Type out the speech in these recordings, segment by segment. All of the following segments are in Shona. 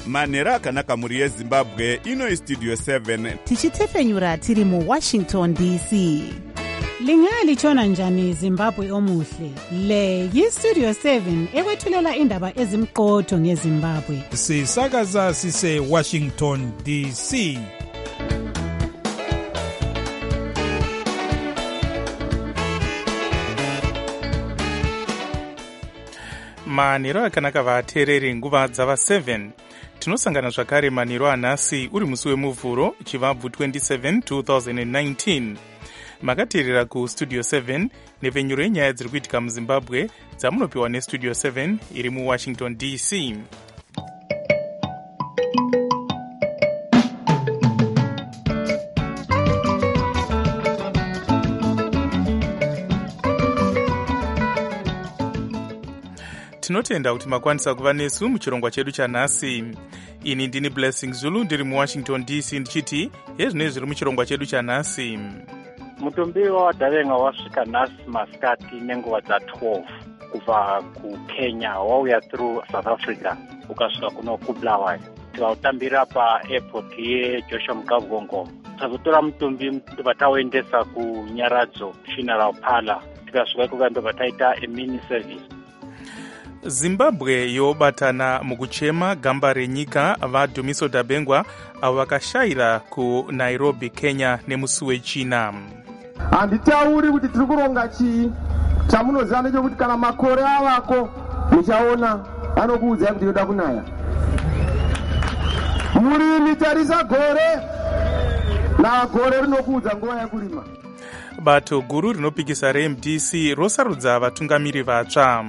manhero akanaka mhuri yezimbabwe. Ino istudio 7 tichitefenyura tiri muWashington DC. Lingalitshona njani Zimbabwe omuhle? Le yiStudio 7 ekwethulela indaba ezimqotho ngeZimbabwe. Sisakaza sise Washington DC. Manhero akanaka vateereri, nguva dzava 7 tinosangana zvakare manhero anhasi uri musi wemuvhuro chivabvu 27 2019. Makateerera kustudio 7 nepfenyuro yenyaya dziri kuitika muzimbabwe dzamunopiwa nestudio 7 iri muWashington DC. Tinotenda kuti makwanisa kuva nesu muchirongwa chedu chanhasi. Ini ndini Blessing Zulu ndiri muWashington DC ndichiti hezvinezvi zviri muchirongwa chedu chanhasi. Mutumbi waDavenga wasvika nhasi masikati nenguva dza12 kubva kuKenya wauya through South Africa ukasvika kuno kuBulawayo. Tikautambira paairport yeJoshua Mkavugongo. Tazotora mutumbi vatauendesa kuNyaradzo Funeral Parlour. Tikasvika ikoko ndobva taita mini service. Zimbabwe yobatana mukuchema gamba renyika vaDumiso Dabengwa avo vakashayira kuNairobi, Kenya nemusi wechina. Handitauri kuti tiri kuronga chii. Chamunoziva ndechekuti kana makore avako muchaona anokuudzai kuti yoda kunaya. Murimi tarisa gore na gore rinokuudza nguva yekurima. Bato guru rinopikisa reMDC rosarudza vatungamiri vatsva.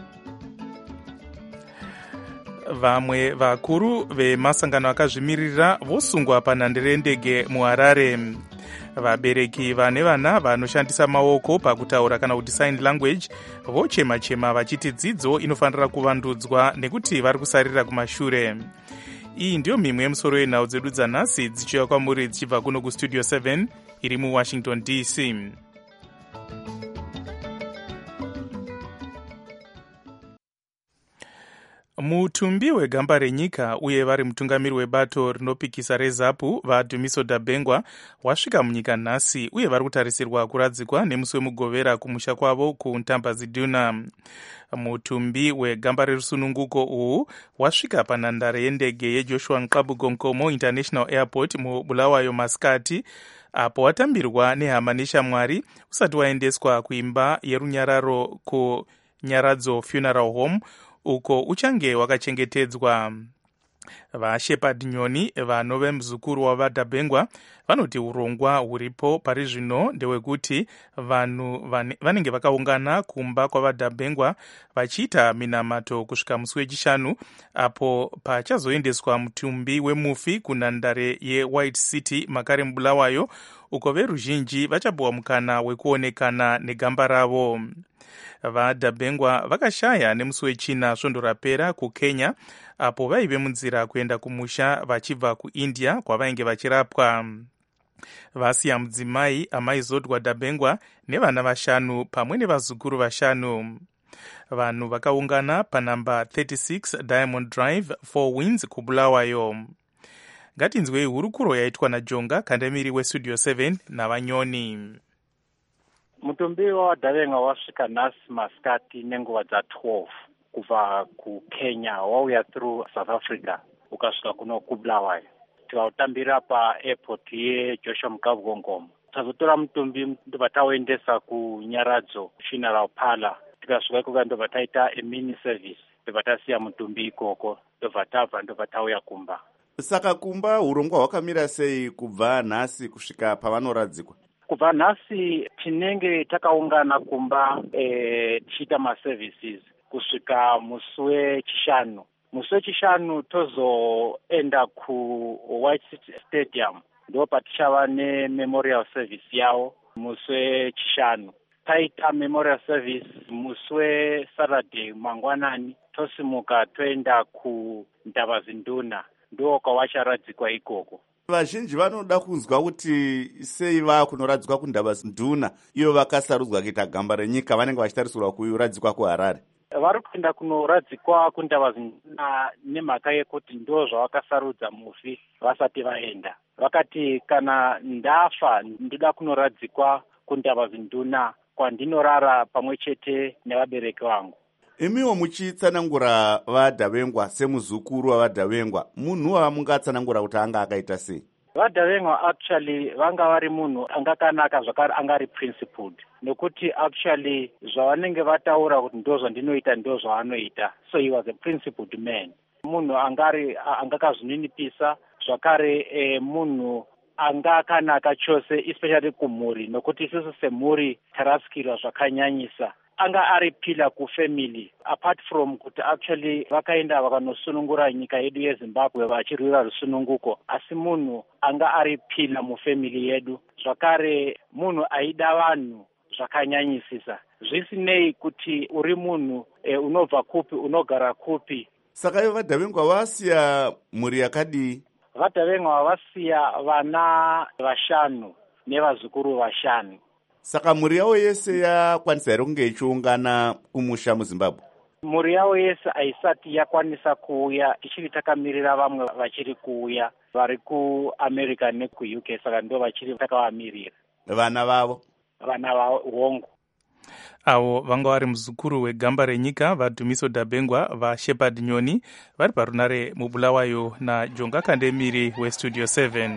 Vamwe vakuru vemasangano akazvimirira vosungwa panhandare yendege muHarare. Vabereki vane vana vanoshandisa maoko pakutaura kana kuti sign language vochema-chema vachiti dzidzo inofanira kuvandudzwa nekuti vari kusarira kumashure. Iyi ndiyo mimwe yemusoro yenhau dzedu dzanhasi dzichiuya kwamuri dzichibva kuno kustudio 7 iri muWashington DC. Mutumbi wegamba renyika uye vari mutungamiri webato rinopikisa reZAPU vaDumiso Dabengwa wasvika munyika nhasi uye vari kutarisirwa kuradzikwa nemusi wemugovera kumusha kwavo kuNtambaziduna. Mutumbi wegamba rerusununguko uhu wasvika panhandare yendege yeJoshua Mkavugongo International Airport muBulawayo masikati apo watambirwa nehama neshamwari usati waendeswa kuimba yerunyararo kuNyaradzo Funeral Home uko uchange wakachengetedzwa. VaShepard Nyoni vanove muzukuru wavaDabengwa vanoti urongwa huripo pari zvino ndewekuti vanhu vanenge vakaungana kumba kwavaDabengwa vachiita minamato kusvika musi wechishanu apo pachazoendeswa mutumbi wemufi kunhandare yeWhite City makare muBulawayo uko veruzhinji vachapuwa mukana wekuonekana negamba ravo. VaDabengwa vakashaya nemusi wechina svondo rapera kuKenya apo vaive munzira kuenda kumusha vachibva kuIndia kwavainge vachirapwa. Vasiya mudzimai amaizodwa Dabengwa nevana 5 pamwe nevazukuru 5. Vanhu vakaungana panhamba 36 Diamond Drive 4 Winds kuBulawayo. Ngatinzwei hurukuro yaitwa naJonga kandemiri westudio 7 navanyoni. Mutumbi waDavenga wasvika nhasi masikati nenguva dza12 kubva kuKenya wauya through South Africa ukasvika kuno kuBulawayo. Tikautambira paairport yeJoshua Mkavugongo. Tazotora mutumbi vatauendesa kuNyaradzo Funeral Parlour. Tikasvika ikoko ndobva taita mini service. Ndobva tasiya mutumbi ikoko ndobva tabva ndobva tauya kumba. Saka kumba urongwa hwakamira sei kubva nhasi kusvika pavanoradzikwa? Kubva nhasi tinenge takaungana kumba tichiita maservices kusvika musi wechishanu. Musi wechishanu tozoenda kuWhite City Stadium ndo patichava nememorial service yavo musi wechishanu. Taita memorial service musi weSaturday mangwanani tosimuka toenda kuNtambazinduna ndo kwavacharadzikwa ikoko. Vazhinji vanoda kunzwa kuti sei vakunoradzikwa kuNtambazinduna iyo vakasarudzwa kuita gamba renyika vanenge vachitarisirwa kuradzikwa kuHarare. vari kuenda kunoradzikwa kundava nemhaka yekuti ndo zvavakasarudza mufi vasati vaenda. Vakati kana ndafa ndoda kunoradzikwa kundava zinduna kwandinorara pamwe chete nevabereki vangu. Imiwo muchitsanangura vaDhavengwa semuzukuru wavaDhavengwa, munhu wamungatsanangura kuti anga akaita sei? VaDhavengwa actually vanga vari munhu angakanaka zvakare, angari principled, nekuti actually zvavanenge vataura kuti ndo zvandinoita ndo zvavanoita. So he was a principled man, munhu angakazvininipisa zvakare, munhu angakanaka chose, especially kumhuri, nokuti isusu semhuri tarasikirwa zvakanyanyisa. Anga ari pila kufamily, apart from kuti actually vakaenda vakanosunungura nyika yedu yeZimbabwe vachirwira rusununguko, asi munhu anga ari pila mufamily yedu, zvakare munhu aida vanhu zvakanyanyisisa, zvisinei kuti uri munhu unobva kupi, unogara kupi. Saka ivo vaDhavengwa vasiya mhuri yakadii? VaDhavengwa vasiya vana 5 nevazukuru 5. Saka mhuri yavo yese yakwanisa here kunge ichiungana kumusha muZimbabwe? Mhuri yavo yese haisati yakwanisa kuuya, ichiri takamirira vamwe vachiri kuuya vari kuAmerica nekuUK, saka ndo vachiri takavamirira. Vana vavo hongu avo vanga vari muzukuru wegamba renyika vaDhumiso Dabengwa vaShepard Nyoni vari parunare muBulawayo naJonga Kandemiri weStudio 7.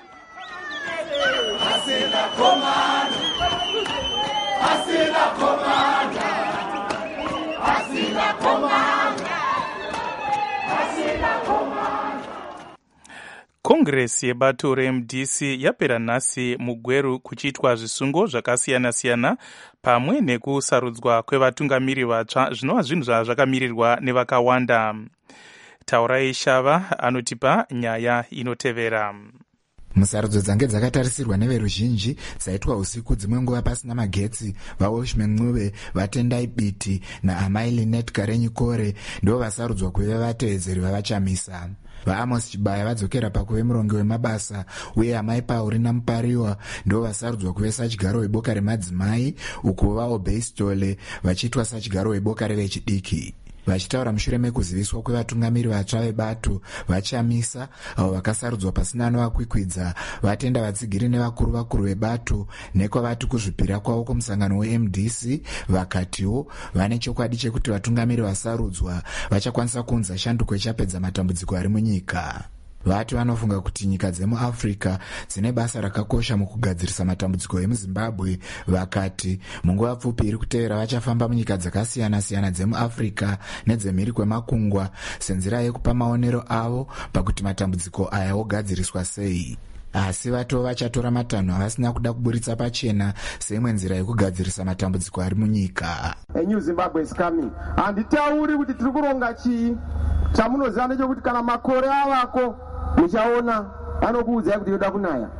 Kongresi yebato reMDC yapera nhasi mugweru kuchiitwa zvisungo zvakasiyana-siyana pamwe nekusarudzwa kwevatungamiri vatsva zvinova zvinhu zvakamirirwa nevakawanda. Taurai Shava anotipa nyaya inotevera. Musarudzo dzange dzakatarisirwa neveruzhinji dzaitwa usiku, dzimwe nguva pasina magetsi. vaWashman Ncube, vaTendai Biti naAmai Linet Karenyikore ndo vasarudzwa kuve vateedzeri vavachamisa. vaAmos Chibaya vadzokera pakuve murongi wemabasa, uye Amai Paurina Mupariwa ndo vasarudzwa kuve sachigaro weboka remadzimai, uko vaObey Stole vachiitwa sachigaro weboka revechidiki. Vachitaura mushure mekuziviswa kwevatungamiri vatsva vebato vachamisa, avo vakasarudzwa pasina anovakwikwidza, vatenda vatsigiri nevakuru vebato nekwavati kuzvipira kwavo kumusangano weMDC, vakatiwo vane chokwadi chekuti vatungamiri vasarudzwa vachakwanisa kuunza shanduko ichapedza matambudziko ari munyika. Vati vanofunga kuti nyika dzemuAfrica dzine basa rakakosha mukugadzirisa matambudziko emuZimbabwe. Vakati munguva pfupi iri kutevera vachafamba munyika dzakasiyana-siyana dzemuAfrica nedzemhiri kwemakungwa senzira yekupa maonero avo pakuti matambudziko aya ogadziriswa sei. Asi vato vachatora matanho avasina kuda kuburitsa pachena seimwe nzira yekugadzirisa matambudziko ari munyika. A new Zimbabwe is coming. Handitauri kuti tiri kuronga chii. Chamunoziva ndechekuti kana makore avako muchaona anokuudzai kuti yoda kunaya.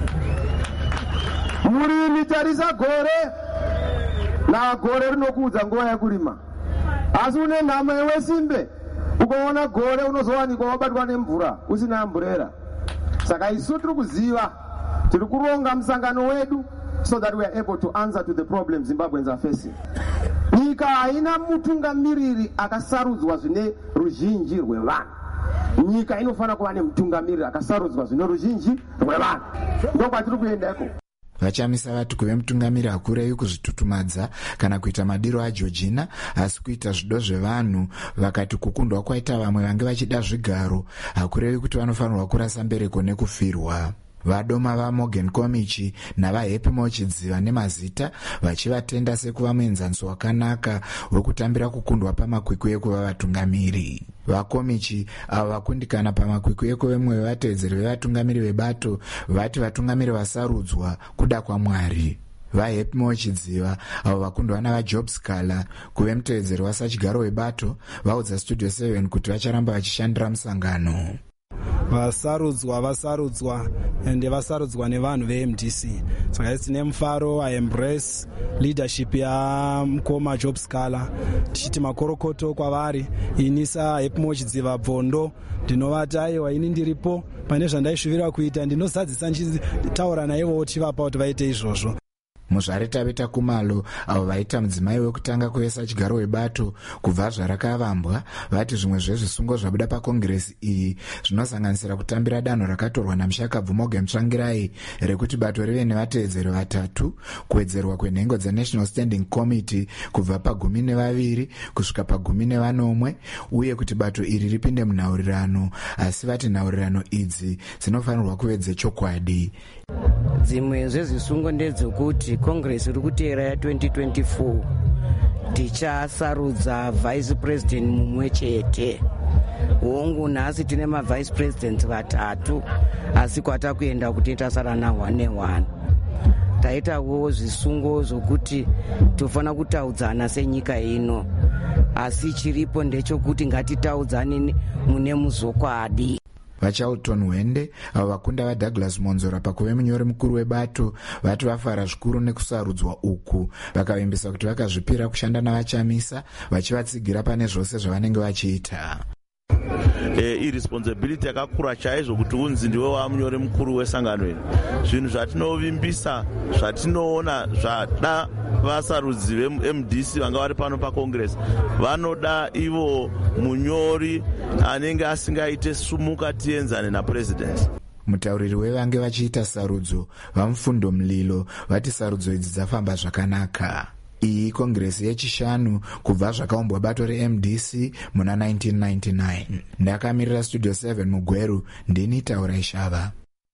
Murimi tarisa gore na gore rinokuudza nguva yekurima. Asi une nhamo yewesimbe ukaona gore unozowanikwa wabatwa nemvura usina amburera. Saka isu tiri kuziva tiri kuronga musangano wedu so that we are able to answer to the problems Zimbabweans are facing. Nyika haina mutungamiriri akasarudzwa zvine ruzhinji rwevanhu. Nyika inofana kuva nemutungamiriri akasarudzwa zvine ruzhinji rwevanhu. Ndokwatiri kuendako. Vachamisa vati kuve mutungamiri hakurei kuzvitutumadza kana kuita madiro aJorgina, asi kuita zvido zvevanhu. Vakati kukundwa kwaita vamwe vange vachida zvigaro hakurei kuti vanofanirwa kurasa mbereko nekufirwa. Vadoma vaMorgan Komichi navaHappy Mochidziva nemazita vachivatenda sekuva muenzaniso wakanaka wekutambira kukundwa pamakwikwi ekuva vatungamiri. VaKomichi avo vakundikana pamakwikwi ekuve mumwe wevateedzeri vevatungamiri vebato vati vatungamiri vasarudzwa kuda kwaMwari. VaHappy Mochidziva avo vakundwa navaJob Scala kuve muteedzeri wasachigaro webato vaudza Studio 7 kuti vacharamba vachishandira musangano. Vasarudzwa ende vasarudzwa nevanhu veMDC. Saka tine mufaro aembrace leadership yaMukoma Job Scala, tichiti makorokoto kwavari. Inisa Happy Mochidziva Bvondo ndinovati aiwa ini ndiripo pane zvandaishuvira kuita, ndinozadzisa ndichitaura naivo tivapa kuti vaite izvozvo. muzvaretaveta kumalo avo vaita mudzimai wekutanga kuvesa chigaro webato kubva zvarakavambwa vati zvimwe zvezvisungo zvabuda pakongiresi iyi zvinosanganisira kutambira danho rakatorwa namushakabvu Morgan Tsvangirai rekuti bato rive nevateedzeri 3, kuwedzerwa kwenhengo dzeNational Standing Committee kubva pa12 kusvika pa11, uye kuti bato iri ripinde munhaurirano, asi vati nhaurirano idzi dzinofanirwa kuve dzechokwadi. Dzimwe zvezvisungo ndedzokuti Congress iri kuteera ya2024 tichasarudza vice president mumwe chete. Hongu nhasi tine mavice president 3, asi kwata kuenda kuti tasara na1 taitawo zvisungo zvokuti tofanira kutaudzana senyika ino, asi chiripo ndechokuti ngatitaudzane mune muzokwadi. vaCharlton Wende avo vakunda vaDouglas Monzora pakuve munyori mukuru webato vati vafara zvikuru nekusarudzwa uku, vakavimbisa kuti vakazvipira kushanda navachamisa vachivatsigira pane zvose zvavanenge vachiita. Irresponsibility yakakura chaizvo kuti unzi ndiwe wamunyori mukuru wesangano iri. Zvinhu zvatinovimbisa zvatinoona zvada vasarudzi veMDC vanga vari pano paCongress vanoda ivo munyori anenge asingaite sumuka tienzane napresident. Mutauriri wevange vachiita sarudzo vamufundo Mlilo vati sarudzo idzi dzafamba zvakanaka. Iyi kongresi yechishanu kubva zvakaumbwa bato reMDC muna 1999. Ndakamirira Studio 7 muGweru, ndini Taura Ishava.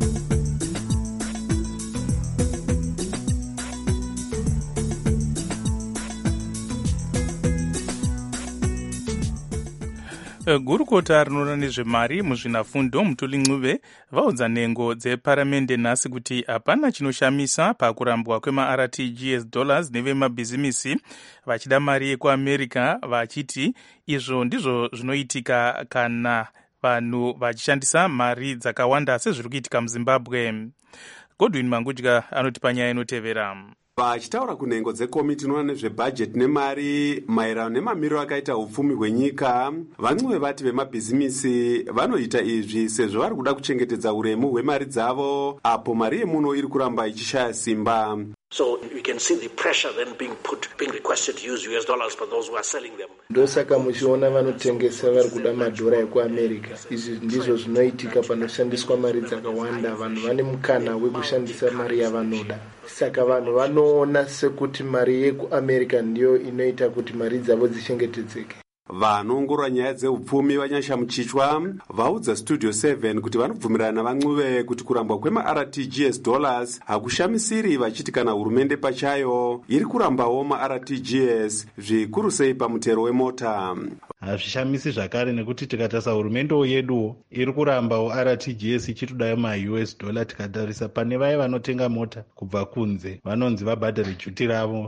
Gurukota rinoona nezvemari muzvinafundo Mutuli Ncube vaudza nhengo dzeparamende nhasi kuti hapana chinoshamisa pakurambwa kwema-RTGS dollars nevemabhizimisi vachida mari yekuAmerica, vachiti izvo ndizvo zvinoitika kana vanhu vachishandisa mari dzakawanda sezviri kuitika muZimbabwe. Godwin Mangudya anoti panyaya inotevera. Vachitaura kunhengo dzekomiti inoona nezvebhajeti nemari maererano nemamiriro akaita upfumi hwenyika, vaNcube vati vemabhizimisi vanoita izvi sezvo vari kuda kuchengetedza uremu hwemari dzavo apo mari yemuno iri kuramba ichishaya simba. So you can see the pressure then being requested to use US dollars for those who are selling them. Ndosaka muchiona vanotengesa vari kuda madhora ekuAmerica. Izvi ndizvo zvinoitika panoshandiswa mari dzakawanda, vanhu vane mukana wekushandisa mari yavanoda. Saka vanhu vanoona sekuti mari yekuAmerica ndiyo inoita kuti mari dzavo dzichengetedzeke. Vanoongorora nyaya dzeupfumi vanyasha muchichwa vaudza Studio 7 kuti vanobvumirana vaNcube kuti kurambwa kwema-RTGS dollars hakushamisiri, vachiti kana hurumende pachayo iri kurambawo ma-RTGS zvikuru sei pamutero wemota. Hazvishamisi zvakare nekuti tikatasa hurumende yedu iri kurambawo RTGS ichitodayo ma-US dollar. Tikatarisa pane vaya vanotenga mota kubva kunze vanonzi vabhadhare juti ravo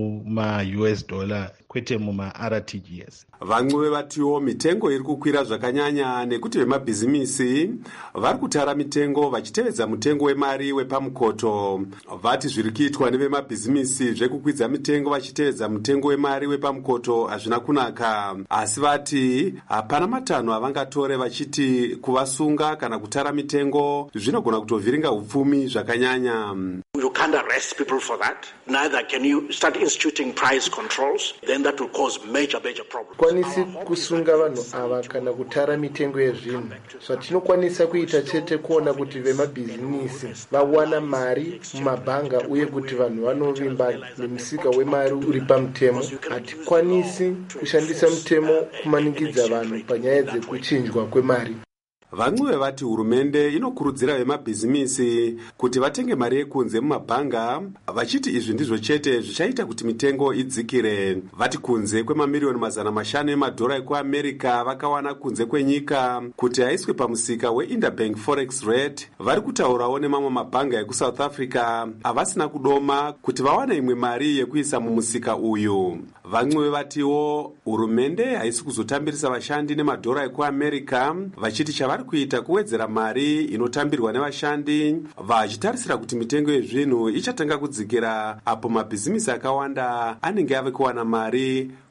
muma-US dollar kwete muma-RTGS. VaNcube vatiwo mitengo iri kukwira zvakanyanya nekuti vemabhizimisi vari kutara mitengo vachitevedza mutengo wemari wepamukoto. Vati zviri kuitwa nevemabhizimisi zvekukwidza mitengo vachitevedza mutengo wemari wepamukoto hazvina kunaka, asi vati hapana matanho avangatore vachiti kuvasunga kana kutara mitengo zvinogona kutovhiringa upfumi zvakanyanya. You can't arrest people for that. Neither can you start instituting price controls. Then that will cause major problems. Kwanisi kusunga vanhu ava kana kutara mitengo yezvinhu. Zvatinokwanisa kuita chete kuona kuti vemabhizinisi vawana mari mumabhanga uye kuti vanhu vanovimba nemusika wemari uri pamutemo. Hatikwanisi kushandisa mutemo kumanikidza vanhu panyaya dzekuchinjwa kwemari. VaNcube vati hurumende inokurudzira vemabhizimisi kuti vatenge mari yekunze mumabhanga, vachiti izvi ndizvo chete zvichaita kuti mitengo idzikire. Vati kunze kwemamiliyoni 500 emadhora ekuAmerica vakawana kunze kwenyika kuti aiswe pamusika weInterbank Forex Rate, vari kutaurawo nemamwe mabhanga ekuSouth Africa avasina kudoma kuti vawane imwe mari yekuisa mumusika uyu. VaNcube vatiwo hurumende haisi kuzotambirisa vashandi nemadhora ekuAmerica, vachiti chavari kuita kuwedzera mari inotambirwa nevashandi, vachitarisira kuti mitengo yezvinhu ichatanga kudzikira apo mabhizimisi akawanda anenge ave kuwana mari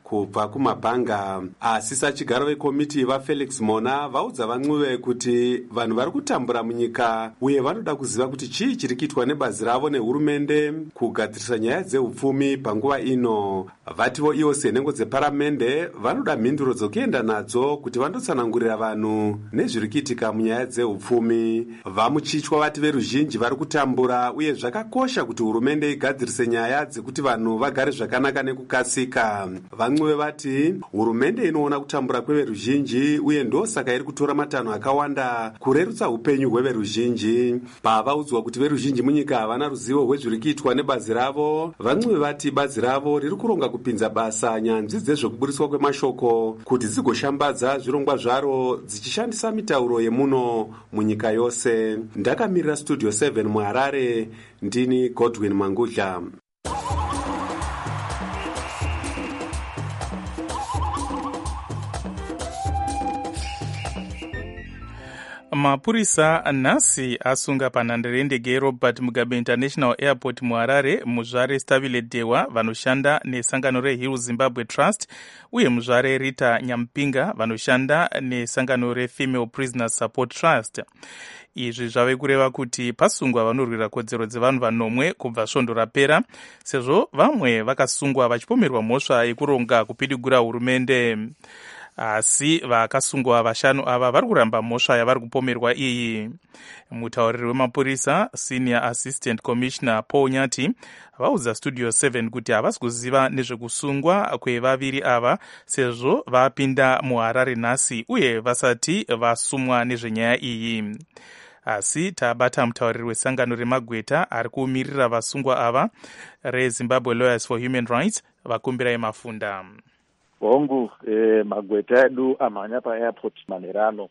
kubva kumabhanga. Asi sachigaro vekomiti vafelix mona vaudza van'uve kuti vanhu vari kutambura munyika uye vanoda kuziva kuti chii chiri kuitwa nebazi ravo nehurumende kugadzirisa nyaya dzeupfumi panguva ino. Vativo ivo senhengo dzeparamende vanoda mhinduro dzokuenda nadzo kuti vandotsanangurira vanhu nezviri kuitika munyaya dzeupfumi. Vamuchichwa vati veruzhinji vari kutambura uye zvakakosha kuti hurumende igadzirise nyaya dzekuti vanhu vagare zvakanaka nekukasika. Van'uve vati hurumende inoona kutambura kweveruzhinji uye ndosaka iri kutora matanho akawanda kurerutsa upenyu hweveruzhinji. Pavaudzwa kuti veruzhinji munyika havana ruzivo rwezviri kuitwa nebazi ravo, van'uve vati bazi ravo riri kuronga kupinza basa nyanzvi dzezvekuburiswa kwemashoko kuti dzigoshambadza zvirongwa zvaro dzichishandisa mitauro yemuno munyika yose. Ndakamirira studio 7 muHarare, ndini Godwin Mangudla. Mapurisa nhasi asunga panhandare yendege yeRobert Mugabe International Airport muHarare muzvare Stabile Dewa vanoshanda nesangano reHill Zimbabwe Trust uye muzvare Rita Nyampinga vanoshanda nesangano reFemale Prisoners Support Trust. Izvi zvave kureva kuti pasungwa vanorwira kodzero dzevanhu vanomwe kubva svondo rapera, sezvo vamwe vakasungwa vachipomerwa mhosva yekuronga kupidigura hurumende. Asi vakasungwa vashanu ava vari kuramba mhosva yavari kupomerwa iyi. Mutauriri wemapurisa Senior Assistant Commissioner Paul Nyati vaudza Studio 7 kuti havasi kuziva nezvekusungwa kwevaviri ava sezvo vapinda muHarare nhasi uye vasati vasumwa nezvenyaya iyi. Asi tabata mutauriri wesangano remagweta ari kuumirira vasungwa ava reZimbabwe Lawyers for Human Rights Vakumbirai Mafunda. Hongu magweta edu amhanya paairport manherano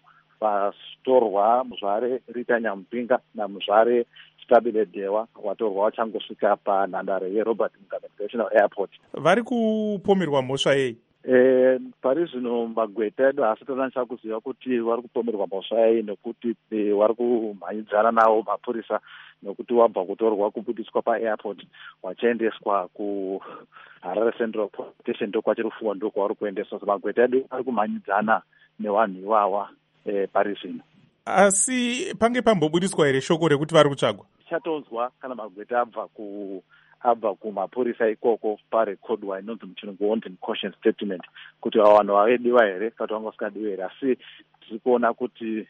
vatorwa muzvare Rita Nyampinga namuzvare Stabile Dewa watorwa wachangosvika panhandare yeRobert Mugabe International Airport. Vari kupomerwa mhosva yei? Pari zvino magweta edu haasi totanyisa kuziva kuti vari kupomerwa mhosva yei nekuti vari kumhanyidzana nawo mapurisa nokuti wabva kutorwa kubudiswa paairport wachiendeswa kuHarare Central Police Station ndokwachiri kufunga ndokwavari kuendeswa. So magweta edu ari kumhanyidzana nevanhu iwawa pari zvino. Asi pange pambobudiswa here shoko rekuti vari kutsvagwa? Chatonzwa kana magweta abva kumapurisa ikoko parekodwa inonzi muchirungu wanted caution statement kuti vanhu vavediwa here kana kuti vanga vasikadiwa here. Asi tiri kuona kuti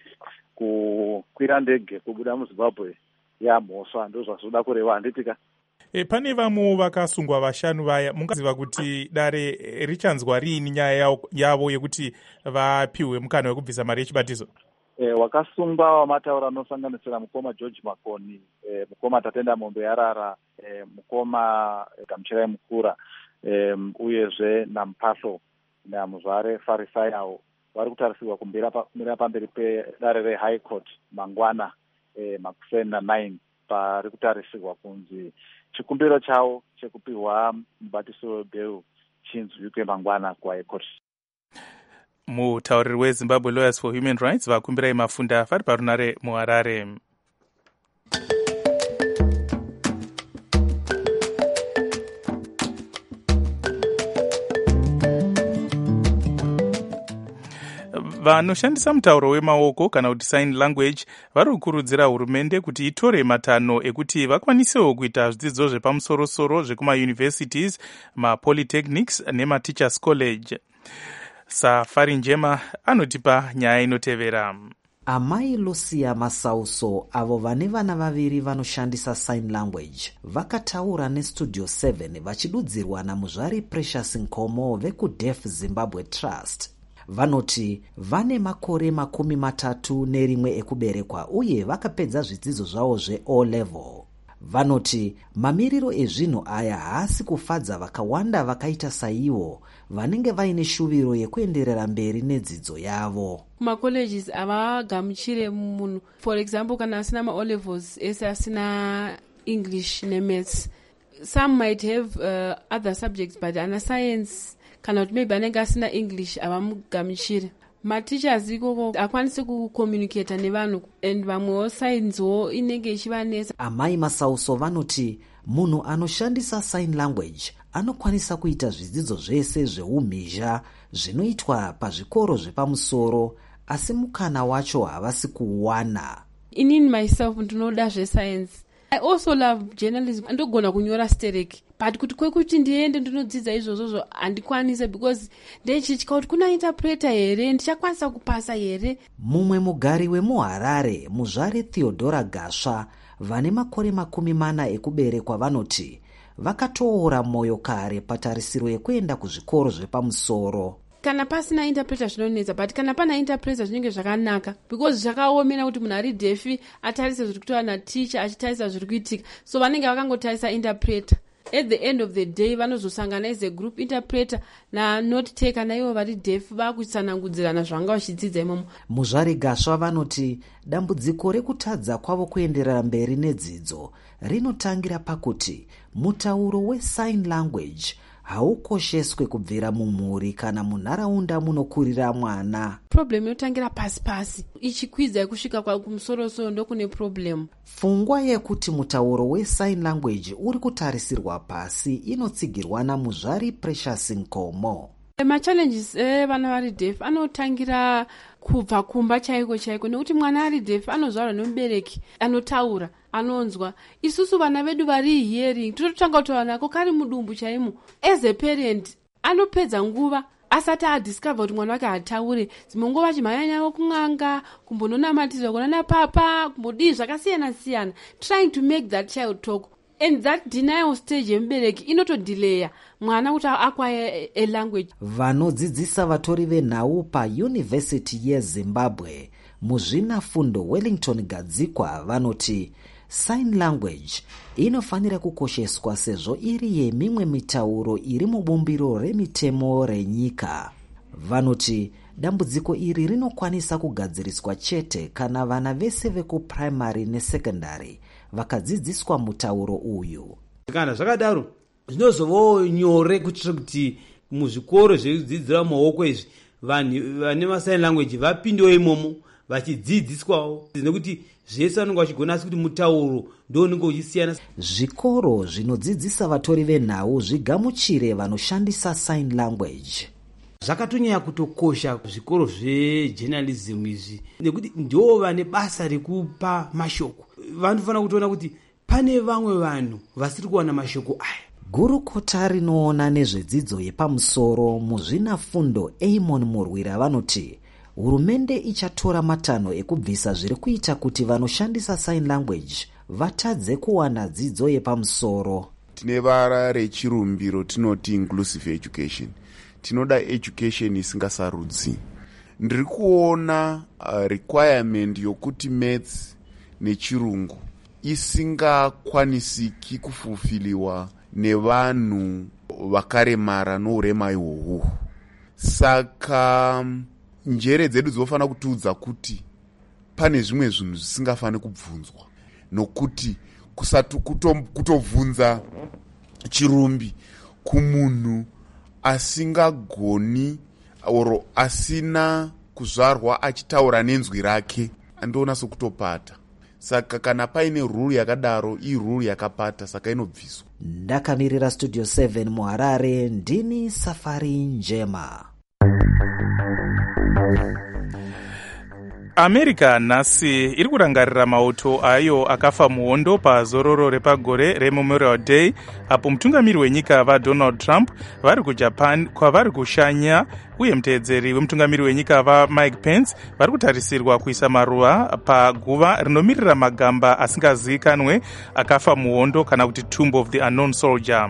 kukwira ndege kubuda muZimbabwe yamhosva ndozvazvoda kureva, handitika. Pane vamwe vakasungwa vashanu vaya, mungaziva kuti dare richanzwa riini nyaya yavo yekuti vapiwe mukana wekubvisa mari yechibatizo? Wakasungwa wamataura anosanganisira mukoma George Makoni, mukoma Tatenda Mombe Yarara, mukoma Gamuchirai Mukura, uyezve naMupahlo namuzvare Farisayawo vari kutarisirwa kumira pamberi pedare reHigh Court mangwana makuseni na9 pari kutarisirwa kunzi chikumbiro chavo chekupiwa mubatiso webheu chinzwike mangwana kuHigh Court. Mutauriri weZimbabwe Lawyers for Human Rights Vakumbirai Mafunda vari parunare muHarare. Vanoshandisa mutauro wemaoko kana kuti sign language vari kukurudzira hurumende kuti itore matanho ekuti vakwanisewo kuita zvidzidzo zvepamusoro-soro zvekumauniversities, mapolytechnics nemateachers college. Safari Njema anotipa nyaya inotevera. Amai Lucia Masauso avo vane vana vaviri vanoshandisa sign language vakataura neStudio 7 vachidudzirwa namuzvari Precious Nkomo vekuDeaf Zimbabwe Trust. Vanoti vane makore 31 ekuberekwa uye vakapedza zvidzidzo zvavo zveO level. Vanoti mamiriro ezvinhu aya haasi kufadza vakawanda vakaita saivo vanenge vaine shuviro yekuenderera mberi nedzidzo yavo. Macolleges avagamuchire munhu, for example kana asina maO levels ese asina English nemaths. Some might have other subjects but ana science kana kuti maybe anenge asina English avamugamuchire. matichers ikoko akwanise kucommunicata nevanhu and vamwewo signswo inenge ichivanesa. amai Masauso vanoti munhu anoshandisa sign language anokwanisa kuita zvidzidzo zvese zveumhizha zvinoitwa pazvikoro zvepamusoro, asi mukana wacho havasi kuwana. Inini myself ndinoda zvescience. I also love journalism. Andogona kunyora stereki, but kuti kwekuti ndiende ndinodzidza izvozvo handikwanise because ndechitya kuti kuna interpreter here, ndichakwanisa kupasa here. Mumwe mugari wemuHarare, muzvare Theodora Gasva, vane makore 40 ekuberekwa vanoti vakatoora moyo kare patarisiro yekuenda kuzvikoro zvepamusoro. Kana pasina interpreter zvinonetsa, but kana pana interpreter zvinenge zvakanaka because zvakaomera kuti munhu ari defi atarise zviri kuitawa naticha achitarisa zviri kuitika, so vanenge vakangotarisa interpreter. At the end of the day vanozosangana as a group interpreter na note taker naivo vari defi vakusanangudzirana zvanga vachidzidza imomo. Muzvare Gasva vanoti dambudziko rekutadza kwavo kuenderera mberi nedzidzo rinotangira pakuti mutauro wesign language haukosheswe kubvira mumhuri kana munharaunda munokurira mwana. Problem inotangira pasi ichikwidza kusvika kumusoro ndokune problem. Pfungwa yekuti mutauro wesign language uri kutarisirwa pasi inotsigirwana muzvari Precious Nkomo. Machallenges vana vari deaf anotangira kubva kumba chaiko nekuti mwana ari deaf anozvarwa nemubereki anotaura anonzwa. Isusu vana vedu vari hearing tototanga kutaura nako kari mudumbu chaimo. As a parent anopedza nguva asati adiscover kuti mwana wake hataure. Dzimwe nguva achimhanya kun'anga, kumbononamatira kunana papa, kumbodii zvakasiyana, trying to make that child talk. And that denial stage yemubereki inotodelaya mwana kuti acquire a language. Vanodzidzisa vatori venhau paYunivhesiti yeZimbabwe muzvinafundo Wellington Gadzikwa vanoti sign language inofanira kukosheswa sezvo iri yemimwe mitauro iri mubumbiro remitemo renyika. Vanoti dambudziko iri rinokwanisa kugadziriswa chete kana vana vese vekuprimary nesekondari vakadzidziswa mutauro uyu. Kana zvakadaro zvinozovawo nyore kuitira kuti muzvikoro zvedzidzira maoko izvi vanhu vane masign language vapindewo imomo vachidzidziswawo, nekuti zvese vanenge vachigona asi kuti mutauro ndo unenge uchisiyana. Zvikoro zvinodzidzisa vatori venhau zvigamuchire vanoshandisa sign language. Zvakatonyanya kutokosha zvikoro zvejournalism izvi nekuti ndio vane basa rekupa mashoko. Vanofanira kutoona kuti pane vamwe vanhu vasiri kuwana mashoko aya. Gurukota rinoona nezvedzidzo yepamusoro muzvinafundo Amon Murwira vanoti hurumende ichatora matanho ekubvisa zviri kuita kuti vanoshandisa sign language vatadze kuwana dzidzo yepamusoro. Tine vara rechirumbiro tinoti inclusive education. Tinoda education isingasarudzi. Ndiri kuona requirement yokuti maths nechirungu isingakwanisiki kufulfiliwa nevanhu vakaremara nourema ihwohwo. Saka njere dzedu dzinofanira kutiudza kuti pane zvimwe zvinhu zvisingafani kubvunzwa, nokuti kusati kutovhunza chirumbi kumunhu asingagoni oro asina kuzvarwa achitaura nenzwi rake andoona sokutopata. Saka kana paine rule yakadaro rule yakapata, saka inobviswa. Ndakamirira Studio 7 muHarare, ndini Safari Njema. America nhasi iri kurangarira mauto ayo akafa muhondo pazororo repagore reMemorial Day, apo mutungamiri wenyika vaDonald Trump vari kuJapan kwavari kushanya, uye muteedzeri wemutungamiri wenyika vaMike Pence vari kutarisirwa kuisa maruva paguva rinomirira magamba asingazivikanwe akafa muhondo kana kuti Tomb of the Unknown Soldier.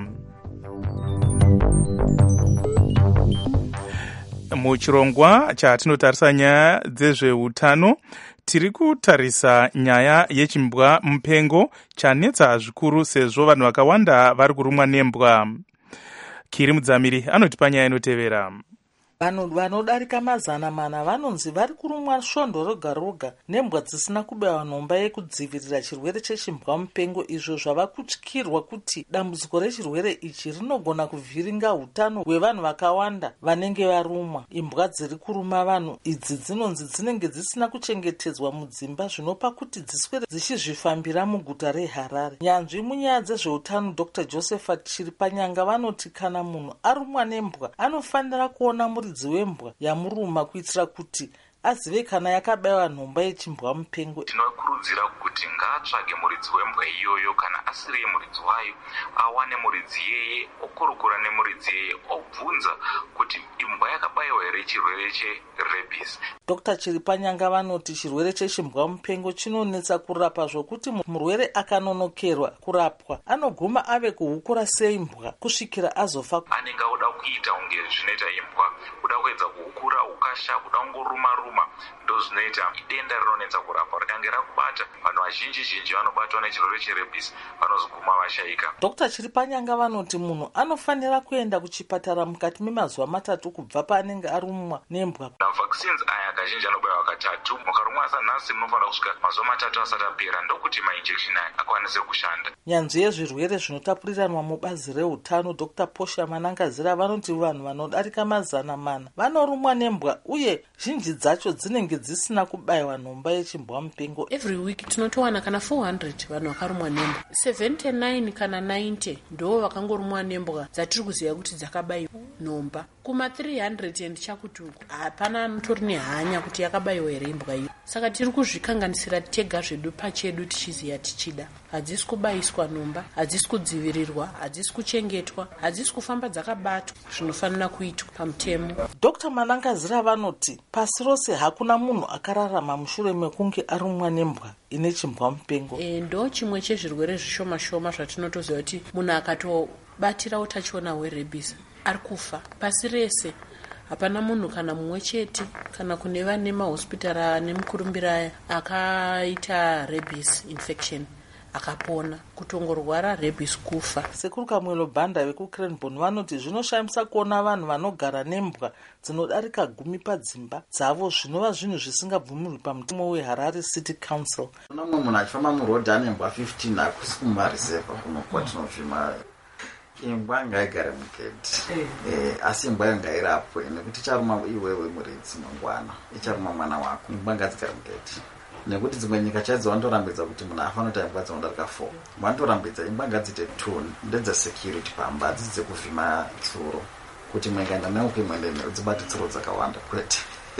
Muchirongwa chatinotarisa nyaya dzezveutano, tiri kutarisa nyaya yechimbwa mupengo chanetsa zvikuru sezvo vanhu vakawanda vari kurumwa nembwa. Kiri Mudzamiri anotipa nyaya inotevera. Vanhu vanodarika 400 vanonzi vari kurumwa svondo roga roga nembwa dzisina kubayiwa nhomba yekudzivirira chirwere chechimbwa mupengo, izvo zvava kutyirwa kuti dambudziko rechirwere ichi rinogona kuvhiringa utano hwevanhu vakawanda vanenge varumwa. Imbwa dziri kuruma vanhu idzi dzinonzi dzinenge dzisina kuchengetedzwa mudzimba, zvinopa kuti dziswere dzichizvifambira muguta reHarare. Nyanzvi munyaya dzezveutano Dr. Josephat Chiripanyanga vanoti kana munhu arumwa nembwa anofanira kuona muridzi wembwa yamuruma kuitira kuti azive kana yakabayiwa nhomba yechimbwa mupengo. Tinokurudzira kuti ngaatsvage muridzi wembwa iyoyo, kana asiri muridzi wayo awane muridzi yeye, okurukura nemuridzi yeye, obvunza kuti imbwa yakabayiwa here chirwere cherebhisi. Dr. Chiripanyanga vanoti chirwere chechimbwa mupengo chinonetsa kurapa zvokuti murwere akanonokerwa kurapwa anoguma ave kuhukura seimbwa kusvikira azofa. Anenge oda kuita unge zvinoita imbwa, kuda kuedza kuhukura ukasha, kuda kungoruma ndo zvinoita denda rinonetsa kurapa. Rikange rakubata vanhu vazhinji vanobatwa nechirwere cherebhisi vanozoguma vashaika. Dr. Chiripanyanga vanoti munhu anofanira kuenda kuchipatara mukati memazuva 3 kubva paanenge arumwa nembwa. Mavaccines aya kazhinji anobayiwa katatu. Mukarumwa sanhasi munofanira kusvika mazuva 3 asati apera ndokuti mainjection aya akwanise kushanda. Nyanzvi yezvirwere zvinotapuriranwa mubazi reutano Dr. Posha Manangazira vanoti vanhu vanodarika 400 vanorumwa nembwa uye zhinji dzacho dzinenge dzisina kubayiwa nhomba yechimbwa mupengo. Every week tinotowana kana 400 vanhu vakarumwa nembwa, 79 kana 90 ndo vakangorumwa nembwa dzatiri kuziva kuti dzakabayiwa nhomba. Kuma 300 and chakutuku hapana anotori nehanya kuti yakabayiwa here imbwa iyo. Saka tiri kuzvikanganisira tega zvedu pachedu tichiziva tichida. Hadzisi kubayiswa nhomba, hadzisi kudzivirirwa, hadzisi kuchengetwa, hadzisi kufamba dzakabatwa zvinofanira kuitwa pamutemo. Dr. Manangazira vanoti pasi rose hakuna munhu akararama mushure mekunge arumwa nembwa ine chimbwa mupengo. Ndo chimwe chezvirwere zvishoma shoma zvatinotoziva kuti munhu akatobatira utachiona hwerebhisi ari kufa. Pasi rese hapana munhu kana mumwe chete kana kune vane mahospitari ane mukurumbira aya akaita rebhisi infection akapona, kutongorwara rebhisi kufa. Sekuru Kamwelo Banda vekuCranbourne vanoti zvinoshamisa kuona vanhu vanogara nembwa dzinodarika 10 padzimba dzavo, zvinova zvinhu zvisingabvumirwi pamutemo weHarare City Council. Mumwe munhu achifamba murodhi ane mbwa 15 hakusi kumariseva kuno kwatinozvima. Imbwa ngaigare mugedhi, asi imbwa iyo ngairapwe nekuti icharuma iwewe muridzi mangwana, icharuma mwana wako. Imbwa ngadzigare mugedhi nekuti dzimwe nyika chaidzo vanotorambidza kuti munhu afanira kuita imbwa dzinodarika 4. Vanotorambidza imbwa ngadziite 2 ndedzesecurity pamba, hadzisi dzekuvhima tsuro kuti mwengaenda neuko imwende dzibate tsuro dzakawanda kwete.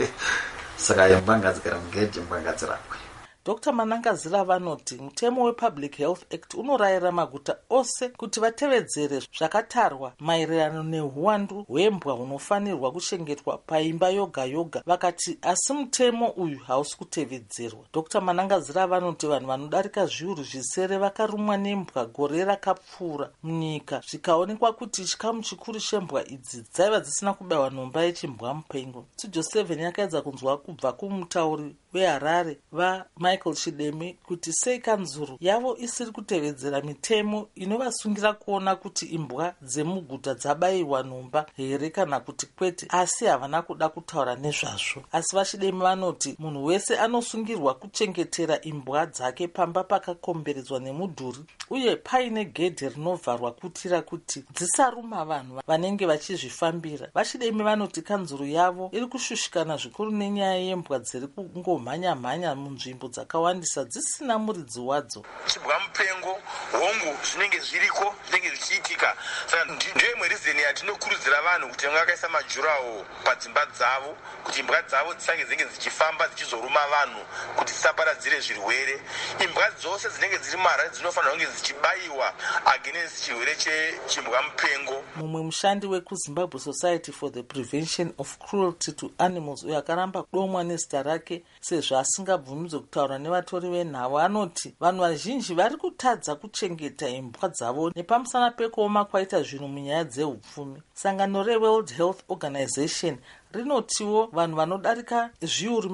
Saka imbwa ngadzigare mugedhi, imbwa ngadzirapwe. Dr. Manangazira vanoti mutemo wePublic Health Act unorayira maguta ose kuti vatevedzere zvakatarwa maererano neuwandu hwembwa hunofanirwa kuchengetwa paimba yoga yoga. Vakati asi mutemo uyu hausi kutevedzerwa. Dr. Manangazira vanoti vanhu vanodarika zviuru zvisere vakarumwa nembwa gore rakapfuura munyika, zvikaonekwa kuti chikamu chikuru chembwa idzi dzaiva dzisina kubayiwa nhomba yechimbwa mupengo. Studio 7 yakaedza kunzwa kubva kumutauri weHarare Michael Chidemi kuti sei kanzuru yavo isiri kutevedzera mitemo inovasungira kuona kuti imbwa dzemuguta dzabayiwa nhomba here kana kuti kwete, asi havana kuda kutaura nezvazvo. Asi vaChidemi vanoti munhu wese anosungirwa kuchengetera imbwa dzake pamba pakakomberedzwa nemudhuri uye paine gedhe rinovharwa kuitira kuti dzisaruma vanhu vanenge vachizvifambira. VaChidemi vanoti kanzuru yavo iri kushushikana zvikuru nenyaya yembwa dziri kungomhanya munzvimbo dzakawandisa dzisina muridzi wadzo. Chimbwa mupengo hongu zvinenge zviriko zvinenge zvichiitika. Saka ndiyo imwe rizeni yatinokurudzira vanhu kuti vanga vakaisa majurawo padzimba dzavo kuti imbwa dzavo dzisange dzinenge dzichifamba dzichizoruma vanhu kuti dzisaparadzire zvirwere. Imbwa dzose dzinenge dziri muHarare dzinofanira kunge dzichibayiwa against chirwere chechimbwa mupengo. Mumwe mushandi wekuZimbabwe Society for the Prevention of Cruelty to Animals uyo akaramba kudomwa nezita rake sezvo asingabvumidzwe kutaura nevatori venhavo anoti vanhu vazhinji vari kutadza kuchengeta imbwa dzavo nepamusana pekuoma kwaita zvinhu munyaya dzeupfumi. Sangano reWorld Health Organization rinotiwo vanhu vanodarika zviuru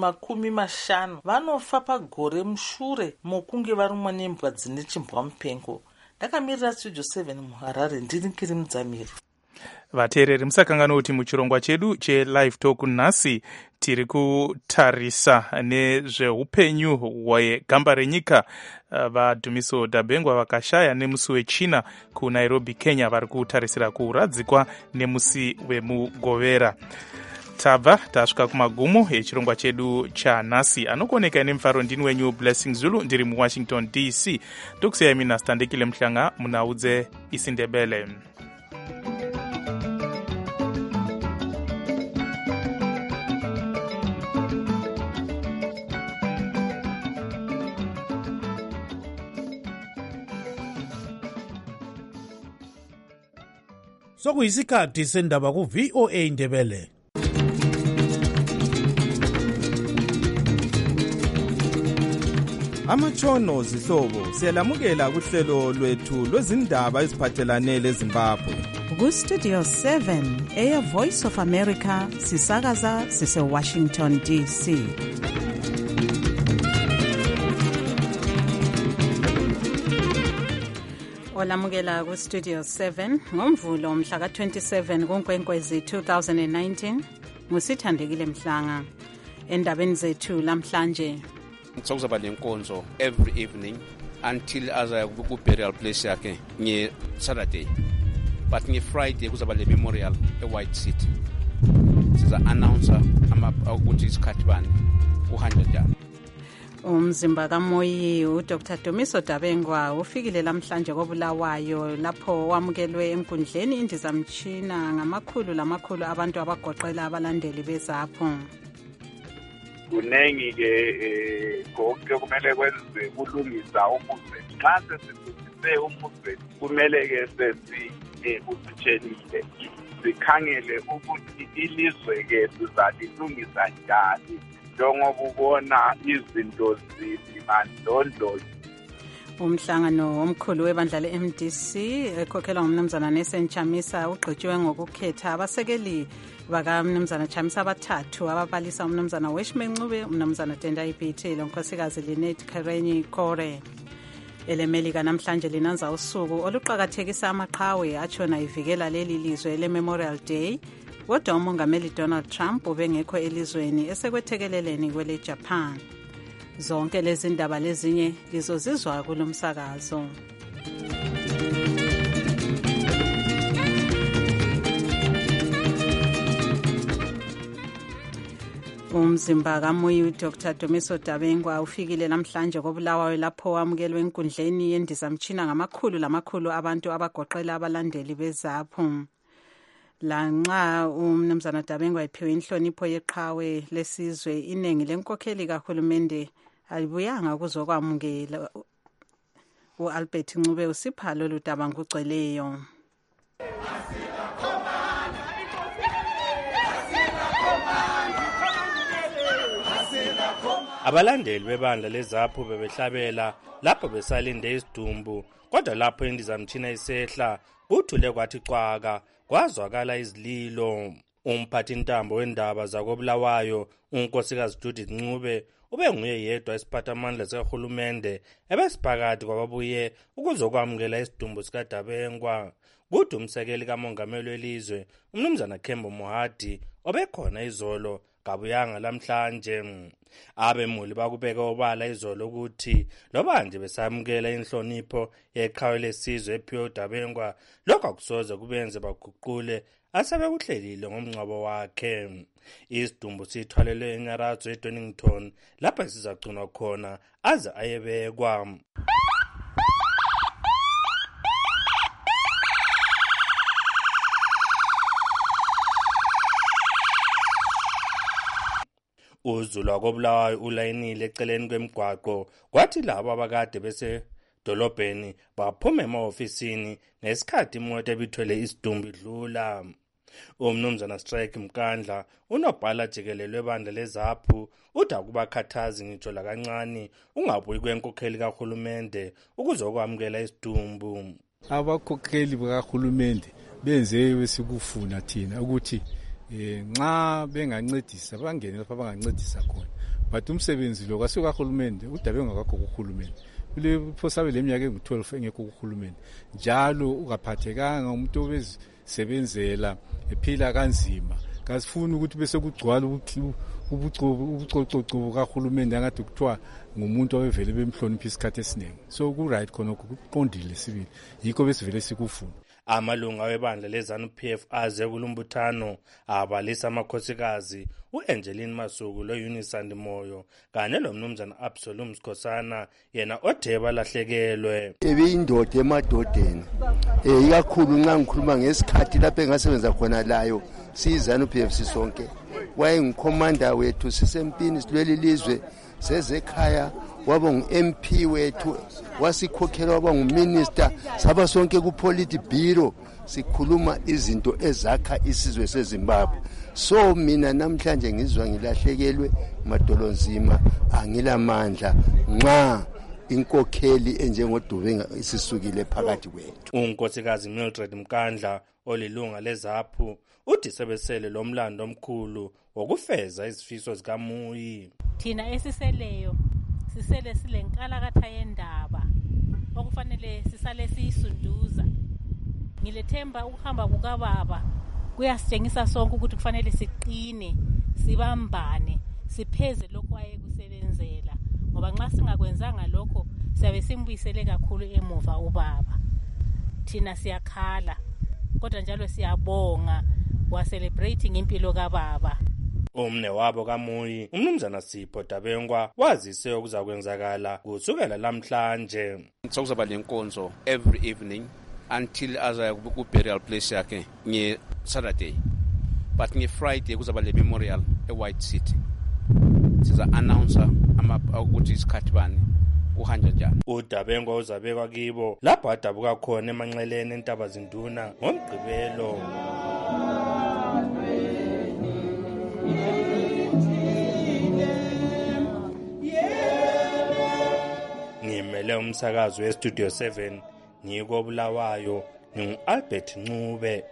50 vanofa pagore mushure mokunge varumwa nembwa dzine chimbwa mupengo. Ndakamirira Studio 7 muHarare, ndiri Nkiri Mudzamiri. vateereri musakangana kuti muchirongwa chedu chelive talk nhasi tiri kutarisa nezveupenyu hwegamba renyika vadhumiso dabengwa vakashaya nemusi wechina kunairobi kenya vari kutarisira kuradzikwa nemusi wemugovera. tabva tasvika kumagumo echirongwa chedu chanhasi. anokuoneka nemufaro ndini wenyu Blessing Zulu ndiri muwashington DC. ndokusiyai mina Standekile Mhlanga munaudze isindebele. sokuyisikhathi sendaba ku-VOA Indebele. Amatshono zihlobo siyalamukela kuhlelo lwethu lwezindaba eziphathelane leZimbabwe. Ku-Studio 7 Air Voice of America sisakaza sise-Washington DC. Olamukela ku-Studio 7 ngomvulo mhla ka-27 kuNkwenkwezi 2019 ngusithandekile Mhlanga. Endabeni zethu lamhlanje sokuzoba nenkonzo every evening until aza ku-burial place yakhe nge-Saturday, but nge-Friday kuzaba le-memorial e-White City. Siza-announcer ukuthi isikhathi bani kuhanjwa njani. Umzimba kaMoyi uDr Dumiso Dabengwa ufikile lamhlanje koBulawayo lapho wamukelwe enkundleni indizamtshina ngamakhulu abantu abagoqela abalandeli bezapho. Kunengi-ke konke kumele kwenziwe kulungisa umuzweni. Xa sesilungise umuzweni kumele-ke sesikutshenile sikhangele ukuthi ilizwe-ke sizalilungisa njani njengoba ubona izinto zimandlondlo. Umhlangano omkhulu webandla le-MDC ekhokhelwa ngumnumzana Nelson Chamisa ugqitshiwe ngokukhetha abasekeli bakamnumzana Chamisa abathathu ababalisa umnumzana Weshmencube, umnumzana Tendai Biti lonkosikazi Linet Karenyi Kore. Elemelika namhlanje linanza usuku oluqakathekisa amaqhawe atshona ivikela leli lizwe le-Memorial Day. Kodwa umongameli Donald Trump ubengekho elizweni esekwethekeleleni kwele Japan. Zonke lezi ndaba lezinye lizozizwa kulomsakazo. Umzimba kaMoyi uDr Dumiso Dabengwa ufikile namhlanje koBulawayo lapho wamukelwe enkundleni yendizamtshina ngamakhulu abantu abagoqela abalandeli bezapho. Lanxa umnumzana Dabengwa iphiwe inhlonipho yeqhawe lesizwe, inengi lenkokheli kahulumende alibuyanga kuzokwamukela. uAlbert Ncube usipha lolu daba ngokugcweleyo. Abalandeli bebandla lezapho bebehlabela lapho besalinde isidumbu, kodwa lapho indizamtshina isehla kuthule kwathi cwaka kwazwakala izililo. Umphathi ntambo wendaba zakoBulawayo unkosikazi Judith Ncube ubenguye yedwa isiphathamandla sikahulumende ebesiphakathi kwababuye ukuzokwamukela isidumbu sikaDabengwa. Kuthi umsekeli kamongameli welizwe umnumzana Kembo Mohadi obekhona izolo kabuyanga lamhlanje. Abemuli bakubeka obala izolo ukuthi loba nje besamukela inhlonipho yeqhawe lesizwe ephiwe uDabengwa, lokho akusoze kubenze baguqule asebekuhlelile ngomngcwabo wakhe. Isidumbu sithwalelwe eNyaratho eDonington lapha sizagcinwa khona aze ayebekwa. Uzulu wakoBulawayo ulayinile eceleni kwemigwaqo, kwathi labo abakade besedolobheni baphuma ema-ofisini nesikhathi imoto ebithwele isidumbu idlula. Umnumzana Strike Mkandla unobhala jikelele webandla lezaphu uthi akubakhathazi ngitsho lakancane ungabuyi kwenkokheli kahulumende ukuzokwamukela isidumbu. Abakhokheli bakahulumende benze besikufuna thina ukuthi nxa bengancedisa bangene lapha bangancedisa khona, but umsebenzi lo kasukahulumende uDabengwa kakho kuhulumende. phosabe leminyaka engu-12 engekho kuhulumeni njalo ungaphathekanga umuntu obezisebenzela ephila kanzima kasifuni ukuthi bese kugcwala ubucococo kahulumeni angathi kuthiwa ngumuntu obevele bemhlonipha isikhathi esiningi so ku-right khonokho kuqondile sibili yikho besivele sikufuna. Amalunga webandla leZANU-PF aze kulumbuthano abalisa amakhosikazi u-Angeline Masuku lo-Unisand Moyo kanye lomnumzana Absolum Skhosana yena othe balahlekelwe. Ebeyindoda emadodeni ikakhulu nxa ngikhuluma ngesikhathi lapho engasebenza khona layo siyiZANU-PF sisonke wayengukhomanda wethu sisempini silweli lizwe sezekhaya waba ngu-MP wethu wasikhokhela waba nguminister saba sonke ku-polity bureau sikhuluma izinto ezakha isizwe seZimbabwe. So mina namhlanje ngizwa ngilahlekelwe madolonzima angilamandla nxa inkokheli enjengoDube isisukile phakathi kwethu. Unkosikazi Mildred Mkandla olilunga leZAPU uthi sebesele lo mlando omkhulu wokufeza izifiso zikaMuyi. Thina esiseleyo sisele silenkalakatha yendaba okufanele sisale siyisunduza. Ngilethemba ukuhamba kukababa kuyasitshengisa sonke ukuthi kufanele siqine sibambane sipheze lokho ayekusebenzela ngoba nxa singakwenzanga lokho siyabe simbuyisele kakhulu emuva ubaba. Thina siyakhala kodwa njalo siyabonga wa celebrating impilo kababa. Umne wabo kaMuyi umnumzana Sipho Dabengwa wazise okuzakwenzakala kusukela lamhlanje. Sokuzaba lenkonzo every evening until aza ku-burial place yakhe nge-Saturday, but nge-Friday kuzaba le memorial e-White City. Siza announcer ukuthi isikhathi bani uhanja njani. uDabengwa uzabekwa kibo lapho adabuka khona emanxeleni entaba zinduna ngomgqibelo. Ngimele umsakazo weStudio 7 ngiko Bulawayo ngingu-Albert Ncube.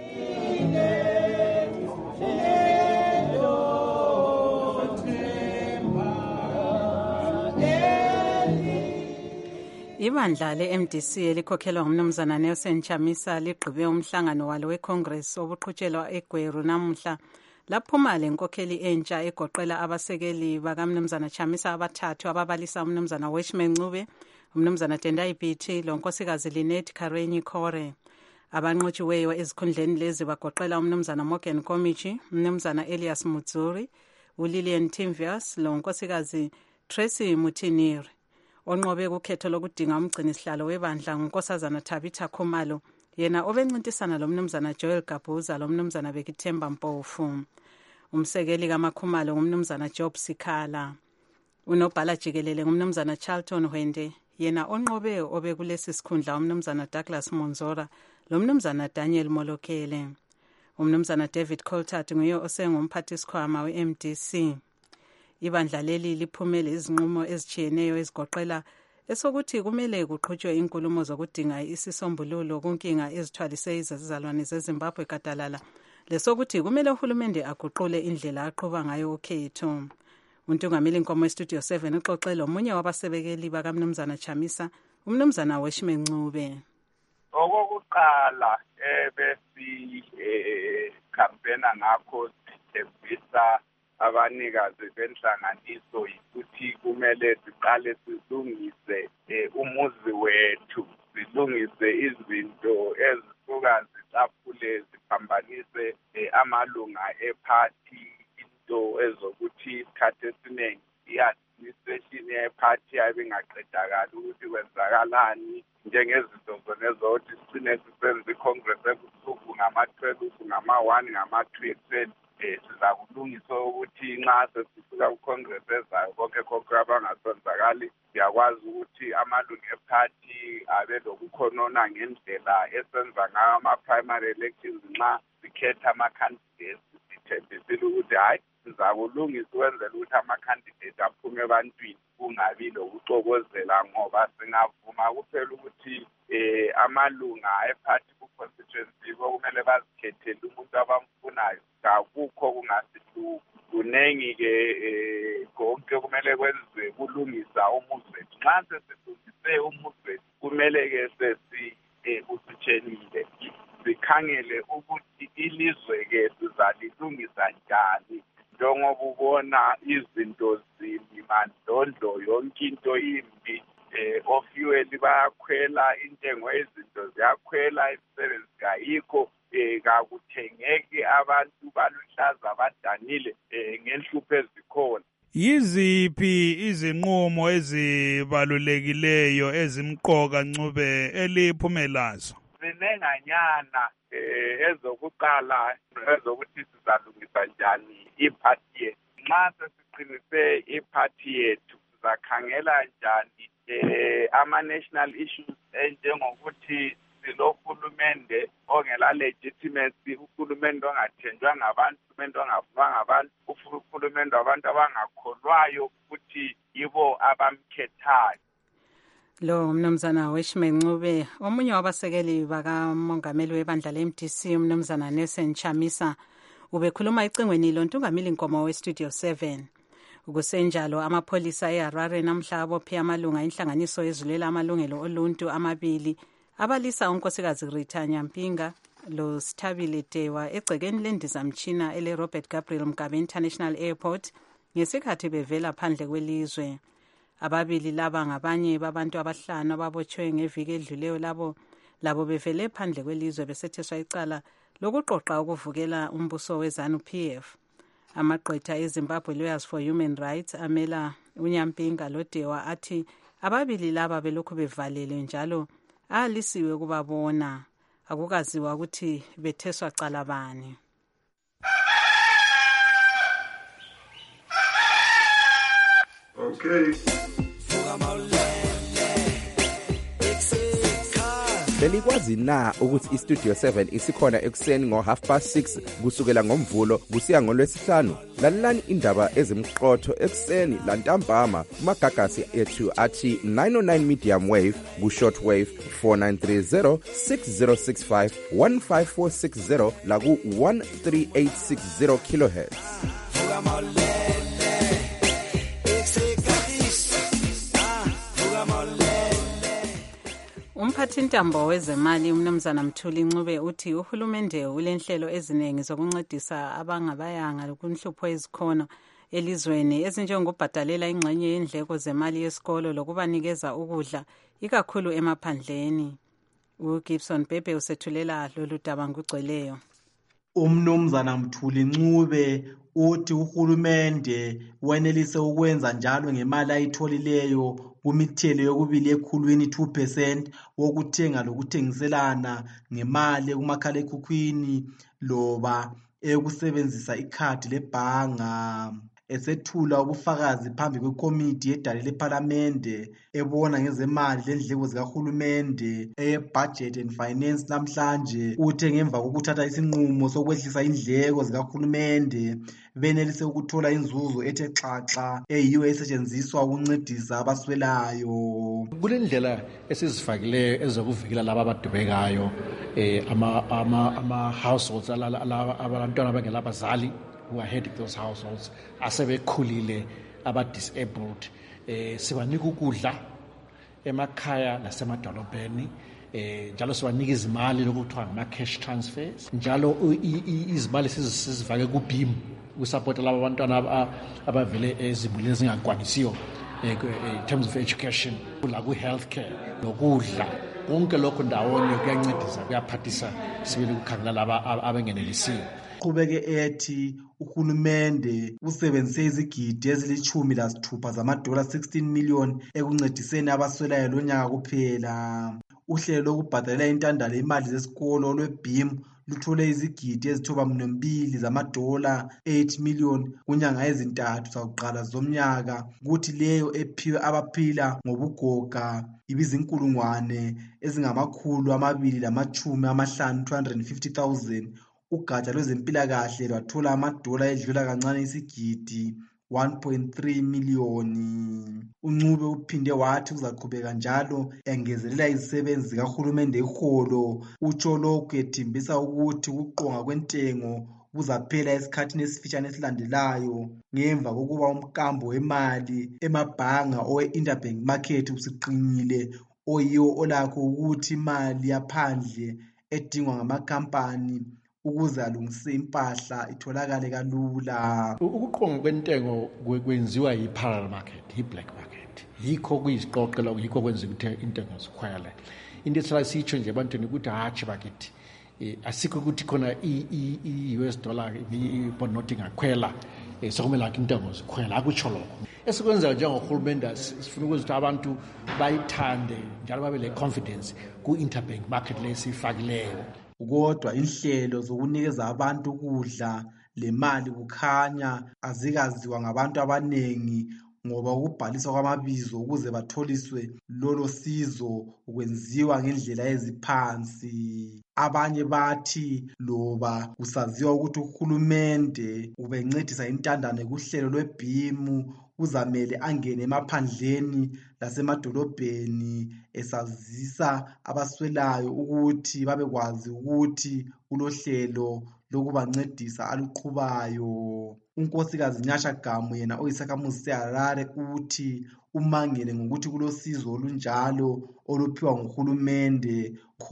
Ibandla le-MDC elikhokhelwa ngumnumzana Nelson Chamisa ligqibe umhlangano walo weCongress obuqhutshelwa eGweru namuhla laphuma lenkokheli entsha egoqela abasekeli bakamnumzana Chamisa abathathu ababalisa umnumzana Weshman Ncube, umnumzana Tendai Biti lonkosikazi Lynette Karenyi Khore. Abanqotshiweyo ezikhundleni lezi bagoqela umnumzana Morgan Komichi, umnumzana Elias Mutsuri, uLillian Timvius lonkosikazi Tracy Mutiniri. Onqobe kukhetho lokudinga umgcini sihlalo webandla ngunkosazana Tabitha Khumalo yena obencintisana lomnumzana Joel Gabuza lomnumzana Bekithemba Mpofu. Umsekeli kaMakhumalo ngumnumzana Job Sikhala. Unobhala jikelele ngumnumzana Charlton Hwende yena onqobe obekulesi sikhundla umnumzana Douglas Monzora lomnumzana Daniel Molokele. Umnumzana David Coltart nguye osengumphathisikhwama we-MDC. Ibandla leli liphumele izinqumo ezijiyeneyo ezigoqela esokuthi kumele kuqhutshwe inkulumo zokudinga isisombululo kunkinga ezithwalise izizalwane zeZimbabwe gadalala lesokuthi kumele uhulumende aguqule indlela aqhuba ngayo ukhetho. Untungameli Nkomo weStudio 7 uxoxe lomunye wabasebekeli bakamnumzana Chamisa, umnumzana Weshman Ncube. Okokuqala besi campaigna ngakho sithembisa abanikazi benhlanganiso ukuthi kumele siqale silungise umuzi wethu, silungise izinto ezisuka zicaphule ziphambanise amalunga ephathi, into ezokuthi isikhathi esiningi i-administration yephathi ayibingaqedakali ukuthi kwenzakalani njengezinto zonezothi sigcine sisenza iCongress ebusuku ngama-12 ngama-1 ngama-2 ekuseni. Siza kulungisa ukuthi nxa sesisuka kuCongress ezayo konke konke abangasenzakali siyakwazi ukuthi amalungu ephathi abe lokukhonona ngendlela esenza ngayo ama-primary elections nxa sikhetha ama-candidates. Sithembisile ukuthi hayi sizakulungisa ukwenzela ukuthi ama-candidate aphume ebantwini kungabi lokuxokozela ngoba singavuma kuphela ukuthi amalunga ephathi ku-constituency kumele bazikhethele umuntu abamfunayo akukho kungasihluphi. Kunengi-ke konke kumele kwenziwe kulungisa umuzi wethu. nxa sesilungise umuzweni kumele-ke usitshenile sikhangele ukuthi ilizwe-ke sizalilungisa njani njengoba ubona izinto zimi mandlondlo yonke into imbi ofuel bayakhwela intengo yezinto ziyakhwela imisebenzi kayikho kakuthengeki abantu baluhlaza badanile ngenhlupho ezikhona. Yiziphi izinqumo ezibalulekileyo ezimqoka Ncube eliphumelazo? Sinenganyana ezokuqala ezokuthi sizalungisa njani iphathi yethu. Nxa sesiqinise iphathi yethu sizakhangela njani ama-national issues enjengokuthi silohulumende ongela legitimacy, uhulumende ongathenjwa ngabantu, uhulumende ongavuma ngabantu, uhulumende wabantu abangakholwayo ukuthi yibo abamkhethayo. Lo mnumzana Weshme Ncube, omunye wabasekeli bakamongameli webandla le-MDC umnumzana Nelson Chamisa, ubekhuluma icingweni lontungameli Nkomo we-Studio 7. Kusenjalo amapholisa eHarare namhla abophe amalunga inhlanganiso ezulela amalungelo oluntu amabili abalisa unkosikazi Rita Nyampinga lo Sithabile Dewa egcekeni lendizamtshina ele Robert Gabriel Mugabe International Airport ngesikhathi bevela phandle kwelizwe. Ababili laba ngabanye babantu abahlanu ababotshwe ngeviki edluleyo labo bevele phandle kwelizwe besetheswa icala lokuqoqa ukuvukela umbuso wezanu PF. Amagqwetha eZimbabwe Lawyers for Human Rights amela uNyampinga loDewa athi ababili laba belokhu bevalelwe njalo alisiwe ukubabona, akukaziwa ukuthi betheswa cala bani. Okay. Belikwazi na ukuthi iStudio 7 isikhona ekuseni ngo6:30 kusukela ngomvulo kusiya ngolwesihlanu? Lalelani indaba ezimqotho ekuseni lantambama kumagagasi ethu athi 909 medium wave ku-short wave 4930 6065 15460 la ku-13860 kilohertz. Umphathintambo wezemali umnumzana Mthuli Ncube uthi uhulumende ulenhlelo eziningi zokuncedisa abangabayanga kunhlupho ezikhona elizweni ezinjengokubhadalela ingxenye yendleko zemali yesikolo lokubanikeza ukudla ikakhulu emaphandleni. uGibson Bebe usethulela lolu daba ngugcweleyo. Umnumzana Mthuli Ncube uthi uhulumende wenelise ukwenza njalo ngemali ayitholileyo kumithelo yokubili ekhulwini 2% wokuthenga lokuthengiselana ngemali kumakhalekhukhwini loba eyokusebenzisa ikhadi lebhanga. Esethula ubufakazi phambi kwekomiti yedale lePhalamende ebona ngezemali lendleko zikahulumende eye-Budget and Finance namhlanje uthe ngemva kokuthatha isinqumo sokwehlisa indleko zikahulumende benelise ukuthola inzuzo ethe xaxa eyiyo esetshenziswa ukuncedisa abaswelayo. Kulendlela esizifakileyo ezokuvikela laba abadubekayo ama-households abantwana abangelabazali who are heading those households asebekhulile aba-disabled sibanika ukudla emakhaya nasemadolobheni njalo sibanika izimali lokuthiwa ngama-cash transfers njalo izimali sizifake ku-BEAM ukusapota laba bantwana abavele ezimulini ezingakwanisiyo in terms of education la ku-health care nokudla konke lokho ndawonye kuyancedisa kuyaphathisa sibele ukukhangela laba abengenelisiyo. Qhubeke ethi uhulumende usebenzise izigidi ezili-16 zamadola 16 million ekuncediseni abaswelayo lonyaka kuphela. Uhlelo lokubhadalela intandalo imali zesikolo lwe-BEAM luthole izigidi ezithoba-2 zamadola 8 million kunyanga ezintathu zakuqala zomnyaka, kuthi leyo ephiwe abaphila ngobugoga ibizinkulungwane ezingama-250,000 250,000. Ugatsha lwezempilakahle lwathola amadola edlula kancane isigidi 1.3 miliyoni. uNcube uphinde wathi uzaqhubeka njalo engezelela izisebenzi zikahulumende iholo. Utsho lokhu ethimbisa ukuthi ukuqonga kwentengo kuzaphela esikhathini esifitshane esilandelayo ngemva kokuba umkambo wemali emabhanga owe-interbank market usiqinile, oyiwo olakho ukuthi imali yaphandle edingwa ngamakhampani ukuze alungise impahla itholakale kalula. Ukuqonga kwentengo kwenziwa yi-parallel market, yi-black market. Yikho kuyisiqoqela, yikho kwenza ukuthi intengo zikhwele. Into esihlala siyitsho nje ebantwini ukuthi hatshi bakithi asikho ukuthi khona i-US dollar i-bond note ingakhwela sokumele akho intengo zikhwela, akutsho lokho. Esikwenzayo njengorhulumente sifuna ukwenza ukuthi abantu bayithande njalo babe le-confidence ku-interbank market lesiyifakileyo. Kodwa inhlelo zokunikeza abantu ukudla le mali kukhanya azikaziwa ngabantu abanengi ngoba ukubhaliswa kwamabizo ukuze batholiswe lolo sizo kwenziwa ngendlela eziphansi. Abanye bathi loba kusaziwa ukuthi uhulumende ubencedisa intandane kuhlelo lweBhimu, kuzamele angene emaphandleni lasemadolobheni esazisa abaswelayo ukuthi babekwazi ukuthi kulohlelo lokubancedisa aluqhubayo. uNkosikazi Nyasha Gamu yena oyisakhamuzi seHarare uthi umangele ngokuthi kulosizo olunjalo oluphiwa nguhulumende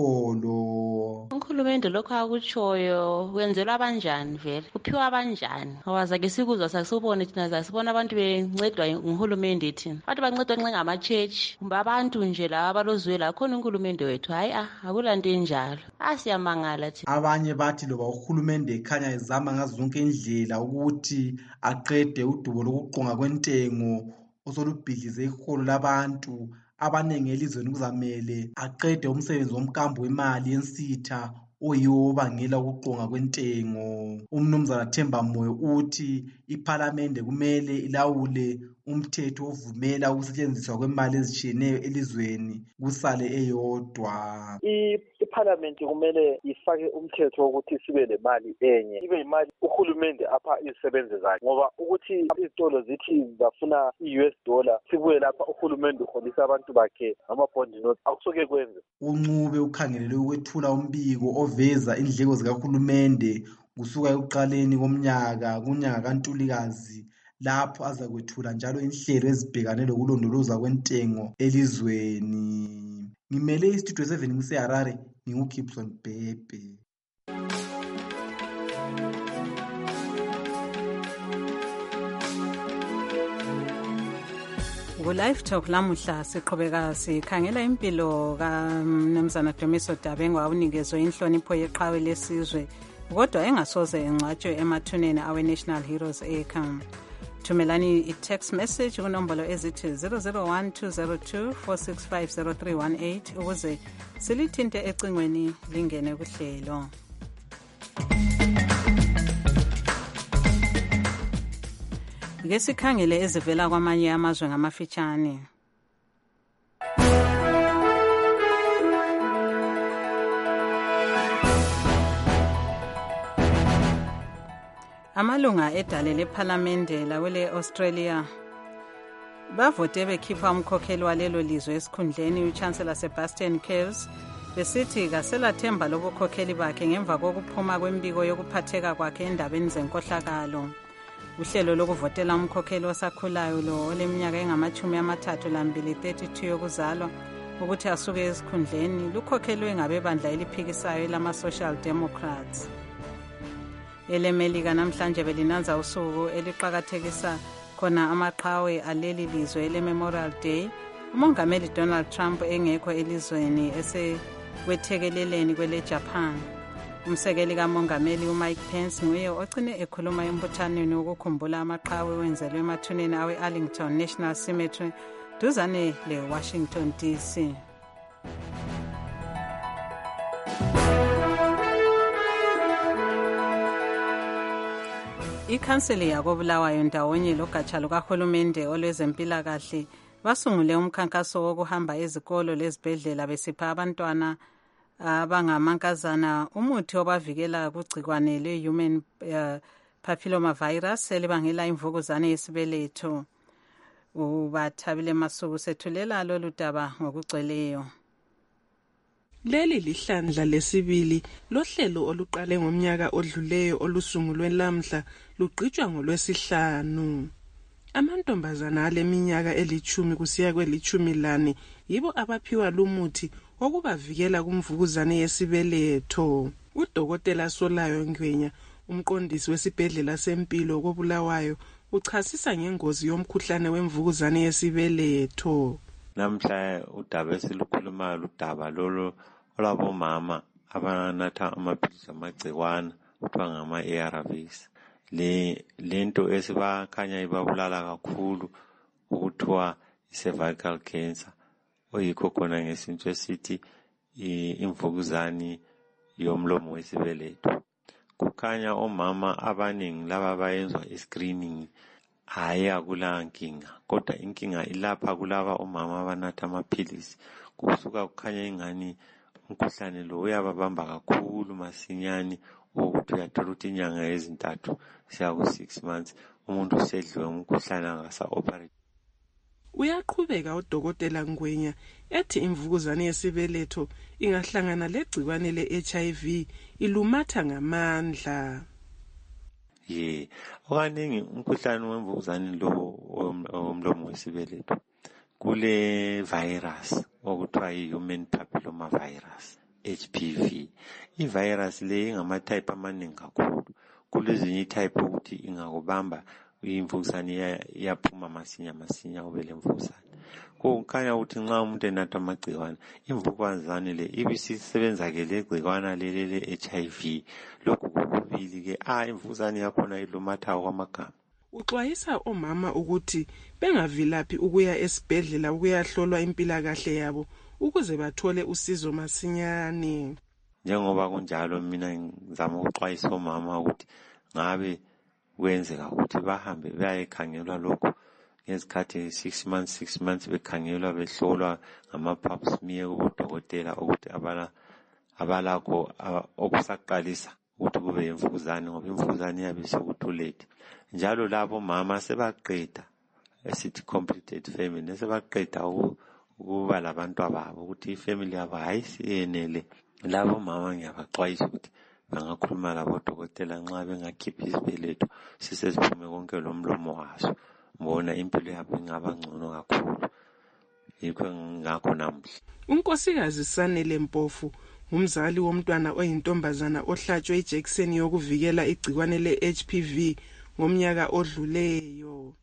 kholo. Uhulumende lokho akutshoyo wenzelwa abanjani vele? Kuphiwa abanjani? Awazake sikuzwa sasibone thina zasibona abantu bencedwa nguhulumende thina. Abantu bancedwa ngama-church kumbe abantu nje laba abalozwela khona uNkulunkulu wethu. Hayi akulanto enjalo. Siyamangala thina. Abanye bathi loba uhulumende ekhanya ezama ngazo zonke indlela ukuthi aqede udubo lokuqonga kwentengo osolubhidlize iholo labantu abanengi elizweni, kuzamele aqede umsebenzi womkambo wemali yensitha oyiwo obangela ukuqonga kwentengo. Umnumzana Themba Moyo uthi iPhalamende kumele ilawule umthetho ovumela ukusetshenziswa kwemali ezitshiyeneyo elizweni kusale eyodwa. iPhalamende kumele ifake umthetho wokuthi sibe lemali enye, ibe imali uhulumende apha izisebenzi zakhe, ngoba ukuthi izitolo zithi zafuna i-US dollar sibuye lapha uhulumende uholisa abantu bakhe ngama-bond notes, akusoke kwenze. uNcube ukhangelele ukwethula umbiko oveza indleko zikahulumende kusuka ekuqaleni komnyaka kunyaka kaNtulikazi, lapho azakwethula njalo inhlelo ezibhekane lokulondolozwa kwentengo elizweni. Ngimele iStudio 7 ngiseHarare, nginguGibson Bhebhe. Ku-Live Talk lamuhla siqhubeka sikhangela impilo kaMnumzana Dumiso Dabengwa unikezwe inhlonipho yeqhawe lesizwe kodwa engasoze engcwatshwe emathuneni awe-National Heroes Acre. Thumelani i-text message kunombolo ezithi 001-202-465-0318 ukuze silithinte ecingweni lingene kuhlelo. Ke sikhangele ezivela kwamanye amazwe ngamafitshane. Amalunga edale lephalamende lawele Australia bavote bekhipha umkhokheli walelo lizwe esikhundleni uChancellor Sebastian Kurz besithi kaselathemba lobukhokheli bakhe ngemva kokuphuma kwembiko yokuphatheka kwakhe endabeni zenkohlakalo. Uhlelo lokuvotela umkhokheli osakhulayo lo oleminyaka engama-32 32 yokuzalwa ukuthi asuke esikhundleni lukhokhelwe ngabebandla eliphikisayo lama-Social Democrats. EleMelika namhlanje belinanza usuku eliqhakathekisa khona amaqhawe aleli lizwe ele-Memorial Day. Umongameli Donald Trump engekho elizweni esekwethekeleleni kwele Japan. Umsekeli kamongameli uMike Pence nguye ogcine ekhuluma embuthaneni wokukhumbula amaqhawe wenzelwe emathuneni awe-Arlington National Cemetery duzane le-Washington DC. Ikhanseli yakobulawayo ndawonye logatsha lukahulumende olwezempilakahle basungule umkhankaso wokuhamba ezikolo lezibhedlela besipha abantwana abangamankazana umuthi obavikela kugcikwane le-human papillomavirus elibangela imvukuzane yesibeletho. UBathabile Masuku sethulela lolu daba ngokugcweleyo. Leli lihlandla lesibili lohlelo oluqale ngomnyaka odluleyo olusungulwe lamhla lugqitshwa ngolwesihlanu. Amantombazana aleminyaka eli-10 kusiya kweli-14 yibo abaphiwa lumuthi wokubavikela kumvukuzane yesibeletho. Udokotela Solayo Ngwenya, umqondisi wesibhedlela sempilo koBulawayo, uchasisa ngengozi yomkhuhlane wemvukuzane yesibeletho. Namhla udaba esilukhulumayo ludaba lolo olabomama abanatha amaphilisi amagcikwana kuthiwa ngama-ARVs. Lento esibakhanya ibabulala kakhulu ukuthiwa i-cervical cancer, oyikho khona ngesintu esithi imvukuzane yomlomo wesibeletho. Kukhanya omama abaningi laba bayenzwa i-screening hayi akula nkinga, kodwa inkinga ilapha kulaba omama abanatha amaphilisi. Kusuka kukhanya ingani umkhuhlane lo uyababamba kakhulu masinyane, ukuthi uyathola ukuthi inyanga ezintathu siya ku-6 months umuntu usedliwe umkhuhlane angasa-operate. Uyaqhubeka udokotela Ngwenya ethi imvukuzane yesibeletho ingahlangana legcikwane le-HIV ilumatha ngamandla. Okaningi umkhuhlane wemvukuzane lo womlomo wesibeletho kule virus okuthiwa yi-human papilloma virus, HPV. I-virus le ingama-type amaningi kakhulu. Kulezinye i-type ukuthi ingakubamba imvukuzane iyaphuma masinya ube lemvukuzane. Kukhanya ukuthi nxa umuntu enatha amagcikwane, imvukuzane le ibisisebenza ke le gcikwana le HIV. Lokhu kokubili ke imvukuzane yakhona ilumatha kwamagama. Uxwayisa omama ukuthi bengavilaphi ukuya esibhedlela ukuyahlolwa impilakahle yabo ukuze bathole usizo masinyane. Njengoba kunjalo mina ngizama ukuxwayisa omama ukuthi ngabe kwenzeka ukuthi bahambe bayekhangelwa lokho ngezikhathi 6 months bekhangelwa behlolwa ngama-pap smear kubodokotela ukuthi abalakho okusaqalisa ukuthi kube imvukuzane, ngoba imvukuzane iyabe sekuthulete. Njalo labo mama sebaqeda esithi completed family, sebaqeda ukuba labantu ababo ukuthi ifamily yabo hayisiyenele. Labo mama ngiyabaxwayisa ukuthi bangakhuluma labodokotela nxa bengakhiphi isibeletho siseziphume konke lomlomo waso. Mbona impilo yabo ingaba ngcono kakhulu. Yikho ngakho namuhla unkosikazi Sanele Mpofu umzali womntwana oyintombazana ohlatshwe ijekiseni yokuvikela igcikwane le-HPV ngomnyaka odluleyo.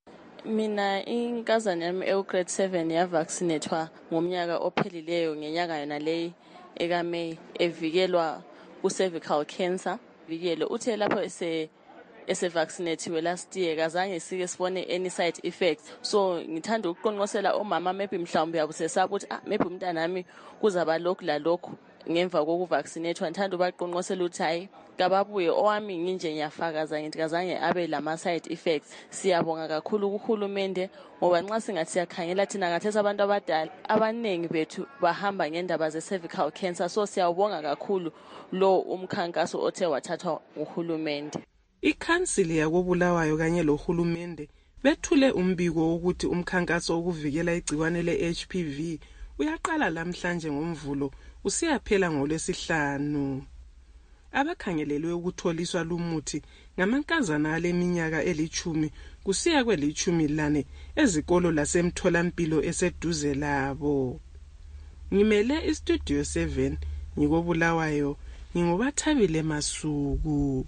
Mina inkazana yami egrade 7 yavaccinatwa ngomnyaka ophelileyo ngenyanga yona leyi ekaMay, evikelwa ku-cervical cancer. Vikelo uthe lapho ese-vaccinatiwe last year kazange sike sibone any side effects. So ngithanda ukuqonqosela omama maybe mhlawumbe yabusesaba ukuthi maybe umntanami kuzaba lokhu lalokhu ngemva kokuvaccinatwa. Ngithanda ubaqonqosela ukuthi hayi kababuye, owami nginje ngiyafakaza ngithi kazange abe lama-side effects. Siyabonga kakhulu kuhulumende ngoba nxa singathi siyakhangela thina ngathesa abantu abadala abaningi bethu bahamba ngendaba ze-cervical cancer. So siyawubonga kakhulu lo umkhankaso othe wathathwa uhulumende. Ikhansili yakoBulawayo kanye lohulumende bethule umbiko wokuthi umkhankaso wokuvikela igcikwane le-HPV uyaqala lamhlanje ngoMvulo usiyaphela ngolwesihlanu. Abakhangelelwe ukutholiswa lumuthi ngamankazana aleminyaka eli-10 kusiya kweli-14 ezikolo lasemtholampilo eseduze labo. Ngimele istudio 7 ngikoBulawayo, nginguBathabile Masuku.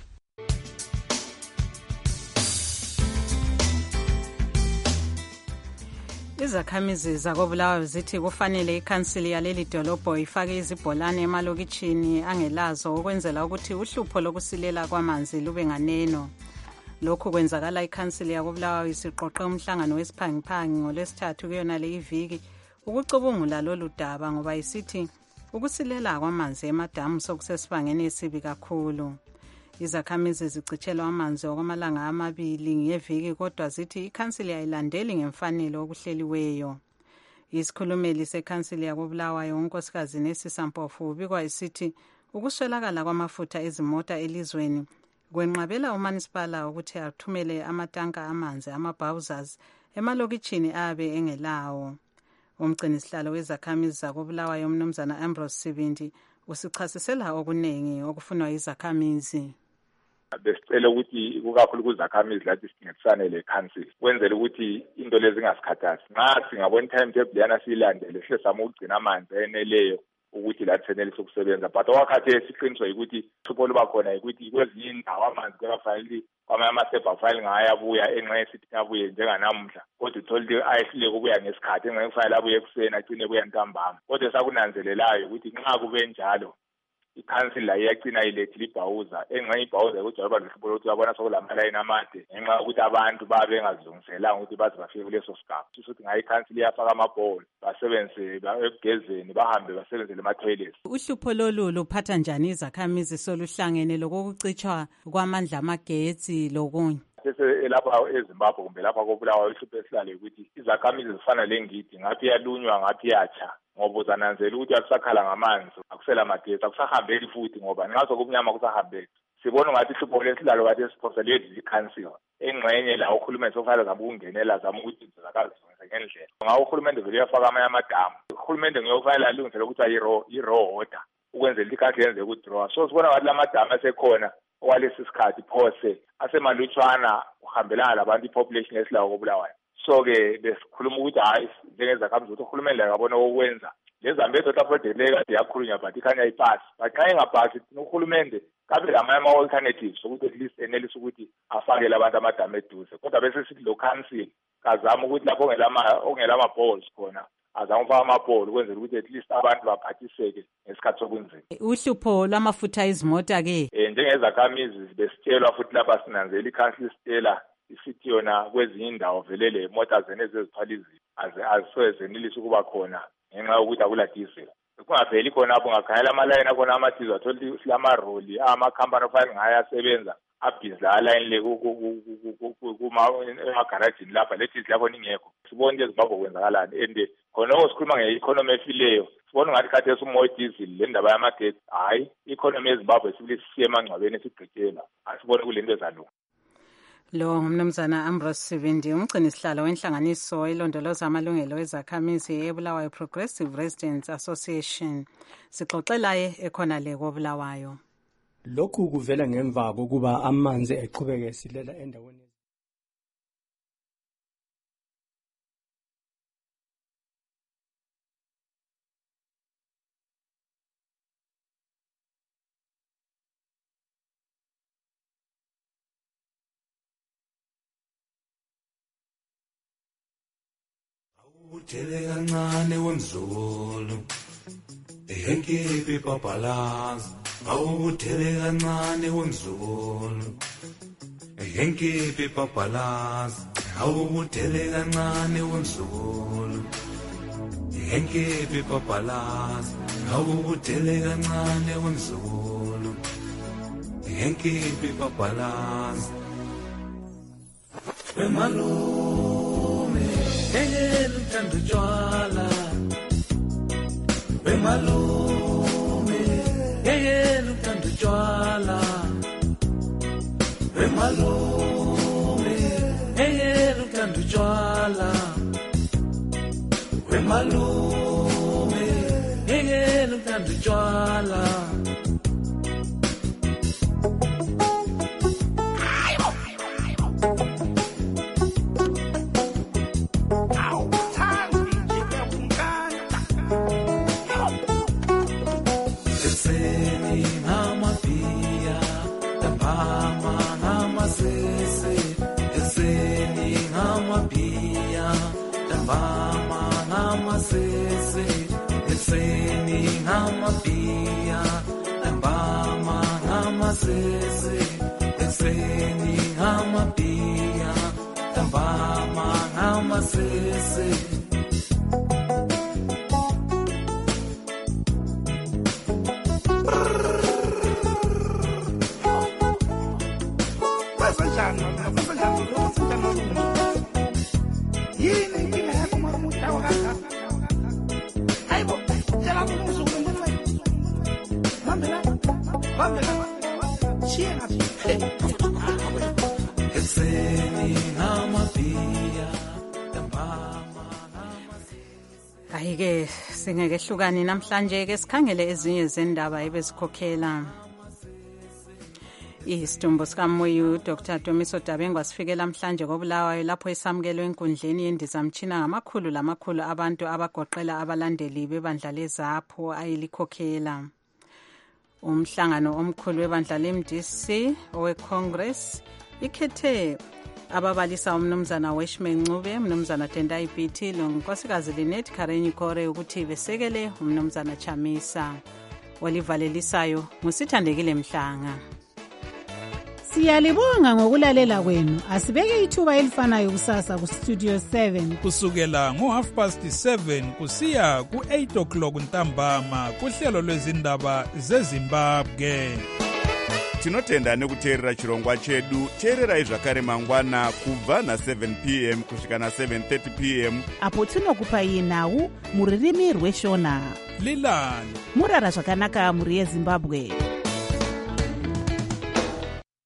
Izakhamizi zakoBulawayo zithi kufanele ikhansili yaleli dolobho ifake izibholane emalokitshini angelazo ukwenzela ukuthi uhlupho lokusilela kwamanzi lube nganeno. Lokhu kwenzakala ikhansili yakoBulawayo isiqoqe umhlangano wesiphangiphangi ngolwesithathu kuyona le iviki ukucubungula lolu daba ngoba isithi ukusilela kwamanzi emadamu sokusesibangeni esibi kakhulu. Izakhamizi zicitshelwa amanzi okwamalanga 2 ngeviki kodwa zithi ikhansili ayilandeli ngemfanelo okuhleliweyo. Isikhulumeli sekhansili yakoBulawayo unkosikazi Nesisa Mpofu ubikwa isithi ukuswelakala kwamafutha ezimota elizweni kwenqabela umanisipala ukuthi athumele amatanka amanzi ama-bowsers emalokitshini abe engelawo. Umgcinisihlalo wezakhamizi zakobulawayo umnumzana Ambrose Sibindi usichasisela okuningi okufunwa yizakhamizi. Besicela ukuthi kukakhulu kuzakhamizi lathi sidingisane le-council kwenzela ukuthi into lezi zingasikhathazi. Nxa singabona i-timetable yana siyilandele sihle zama ukugcina amanzi eneleyo ukuthi lathi senelise ukusebenza. But okwakhathesi siqiniswa ukuthi uhlupho luba khona ukuthi kwezinye indawo amanzi kuyafanele kwamanye amasebha afanele ngayabuya enxa yesithi abuye njenganamuhla, kodwa uthole ukuthi ayehluleka ukubuya ngesikhathi enxa kufanele abuye ekuseni agcine buya ntambama. Kodwa sakunanzelelayo ukuthi nxa kube njalo i-council la iyagcina ilethile ibhawuza enxa ibhawuza ukuthi aba lohlupho lokuthi babona sokulamayini amade ngenxa yokuthi abantu babe bengazilungiselanga ukuthi baze bafike kuleso sigaba. Kusho ukuthi ngayo i-council iyafaka amabholo basebenzise ekugezeni bahambe basebenzele ama-toilets. Uhlupho lolu luphatha njani izakhamizi soluhlangene lokucitshwa kwamandla amagetsi lokunye? Lapha eZimbabwe kumbe lapha koBulawayo uhlupho esihlale ukuthi izakhamizi zifana lengidi ngaphi yalunywa ngaphi yatsha ngoba uzananzela ukuthi akusakhala ngamanzi akusela magetsi akusahambeki futhi ngoba nxa sokumnyama kusahambeki. Sibona ngathi ihlupho lesilalo kade siphoselwe yi-council engxenye la uhulumende sokufanele zama ukungenela zama ukuthi zakazilungise ngendlela. Ngawo uhulumende vele uyafaka amanye amadamu. Uhulumende ngiyokufanele alungisele ukuthi yi-raw water ukwenzela ukuthi ikhathi yenze ukudraw. So sibona ngathi lamadamu asekhona okwalesi sikhathi phose asemalutshwana uhambelana labantu i-population esilawo koBulawayo. So-ke besikhuluma ukuthi hayi njengezakhamuzi ukuthi uhulumende akabona okwenza lezambezo taproject kade yakhulunywa but ikhanya ipasi. But xa ingapasi uhulumende kabe lamanye ama-alternatives ukuthi at least enelise ukuthi afakele abantu amadamu eduze. Kodwa bese sithi lo council kazama ukuthi lapho ongelama-balls khona azama ukufaka amabholo ukwenzela ukuthi at least abantu baphathiseke ngesikhathi sobunzima. Uhlupho lwamafutha ezimota-ke njengezakhamizi besitshelwa futhi lapha sinanzela i-council sitela isithi yona kwezinye indawo vele le mota zenezi ezithwala izinto azisozenelisi ukuba khona ngenxa yokuthi akula diesel. Kungaveli khona apho ngakhanyela amalayini akhona ama-diesel athola ukuthi silamaroli amakhampani afanele ngayasebenza abhizi la line le emagarajini lapha le diesel yakhona ingekho. Sibona into eZimbabwe kwenzakalani and khona sikhuluma nge-economy efileyo sibona ngathi khathesi umoya diesel le ndaba yamagetsi hayi i-economy yeZimbabwe sibili sisiye emangcwabeni sigqitshela asibone kule nto ezalunga. Lo umnumzana Ambrose Sibindi umgcinisihlalo wenhlanganiso elondoloza amalungelo ezakhamizi eBulawayo Progressive Residents Association. Sixoxelaye ekhona le koBulawayo. Lokhu kuvela ngemva kokuba amanzi eqhubeke esilela endaweni Uthele kancane wemzulu ehekiphi babhalazi awuthele kancane wemzulu ehekiphi babhalazi awuthele kancane wemzulu ehekiphi babhalazi awuthele kancane wemzulu ehekiphi babhalazi Engel uthanda utshwala wemalume engel uthanda utshwala wemalume engel uthanda utshwala wemalume engel uthanda utshwala Ekseni ngamabhiya ntambama. Ayike singeke hlukani namhlanje ke sikhangele ezinye zendaba ebezikhokhela. Isitumbu sikaMoyo Dr. Domiso Dabengwa sifikela namhlanje koBulawayo lapho esamukelwe enkundleni yendizamtshina ngamakhulu abantu abagoqela abalandeli bebandla leZAPHO ayelikhokhela. Umhlangano omkhulu webandla leMDC oweCongress ikhethe ababalisa umnumzana Weshman Ncube, umnumzana Tendai Biti lonkosikazi Linet Karenyi Kore ukuthi besekele umnumzana Chamisa. Walivalelisayo ngusithandekile Mhlanga. Siyalibonga ngokulalela kwenu. Asibeke ithuba elifanayo kusasa ku Studio 7 kusukela ngo7:30 kusiya ku8 o'clock ntambama kuhlelo lwezindaba zeZimbabwe. Tinotenda nekuteerera chirongwa chedu. Teererai zvakare mangwana kubva na7 p.m. kusvika na7:30 p.m. apo tinokupai nhau muririmi rweshona. Lilani murara zvakanaka muri yeZimbabwe.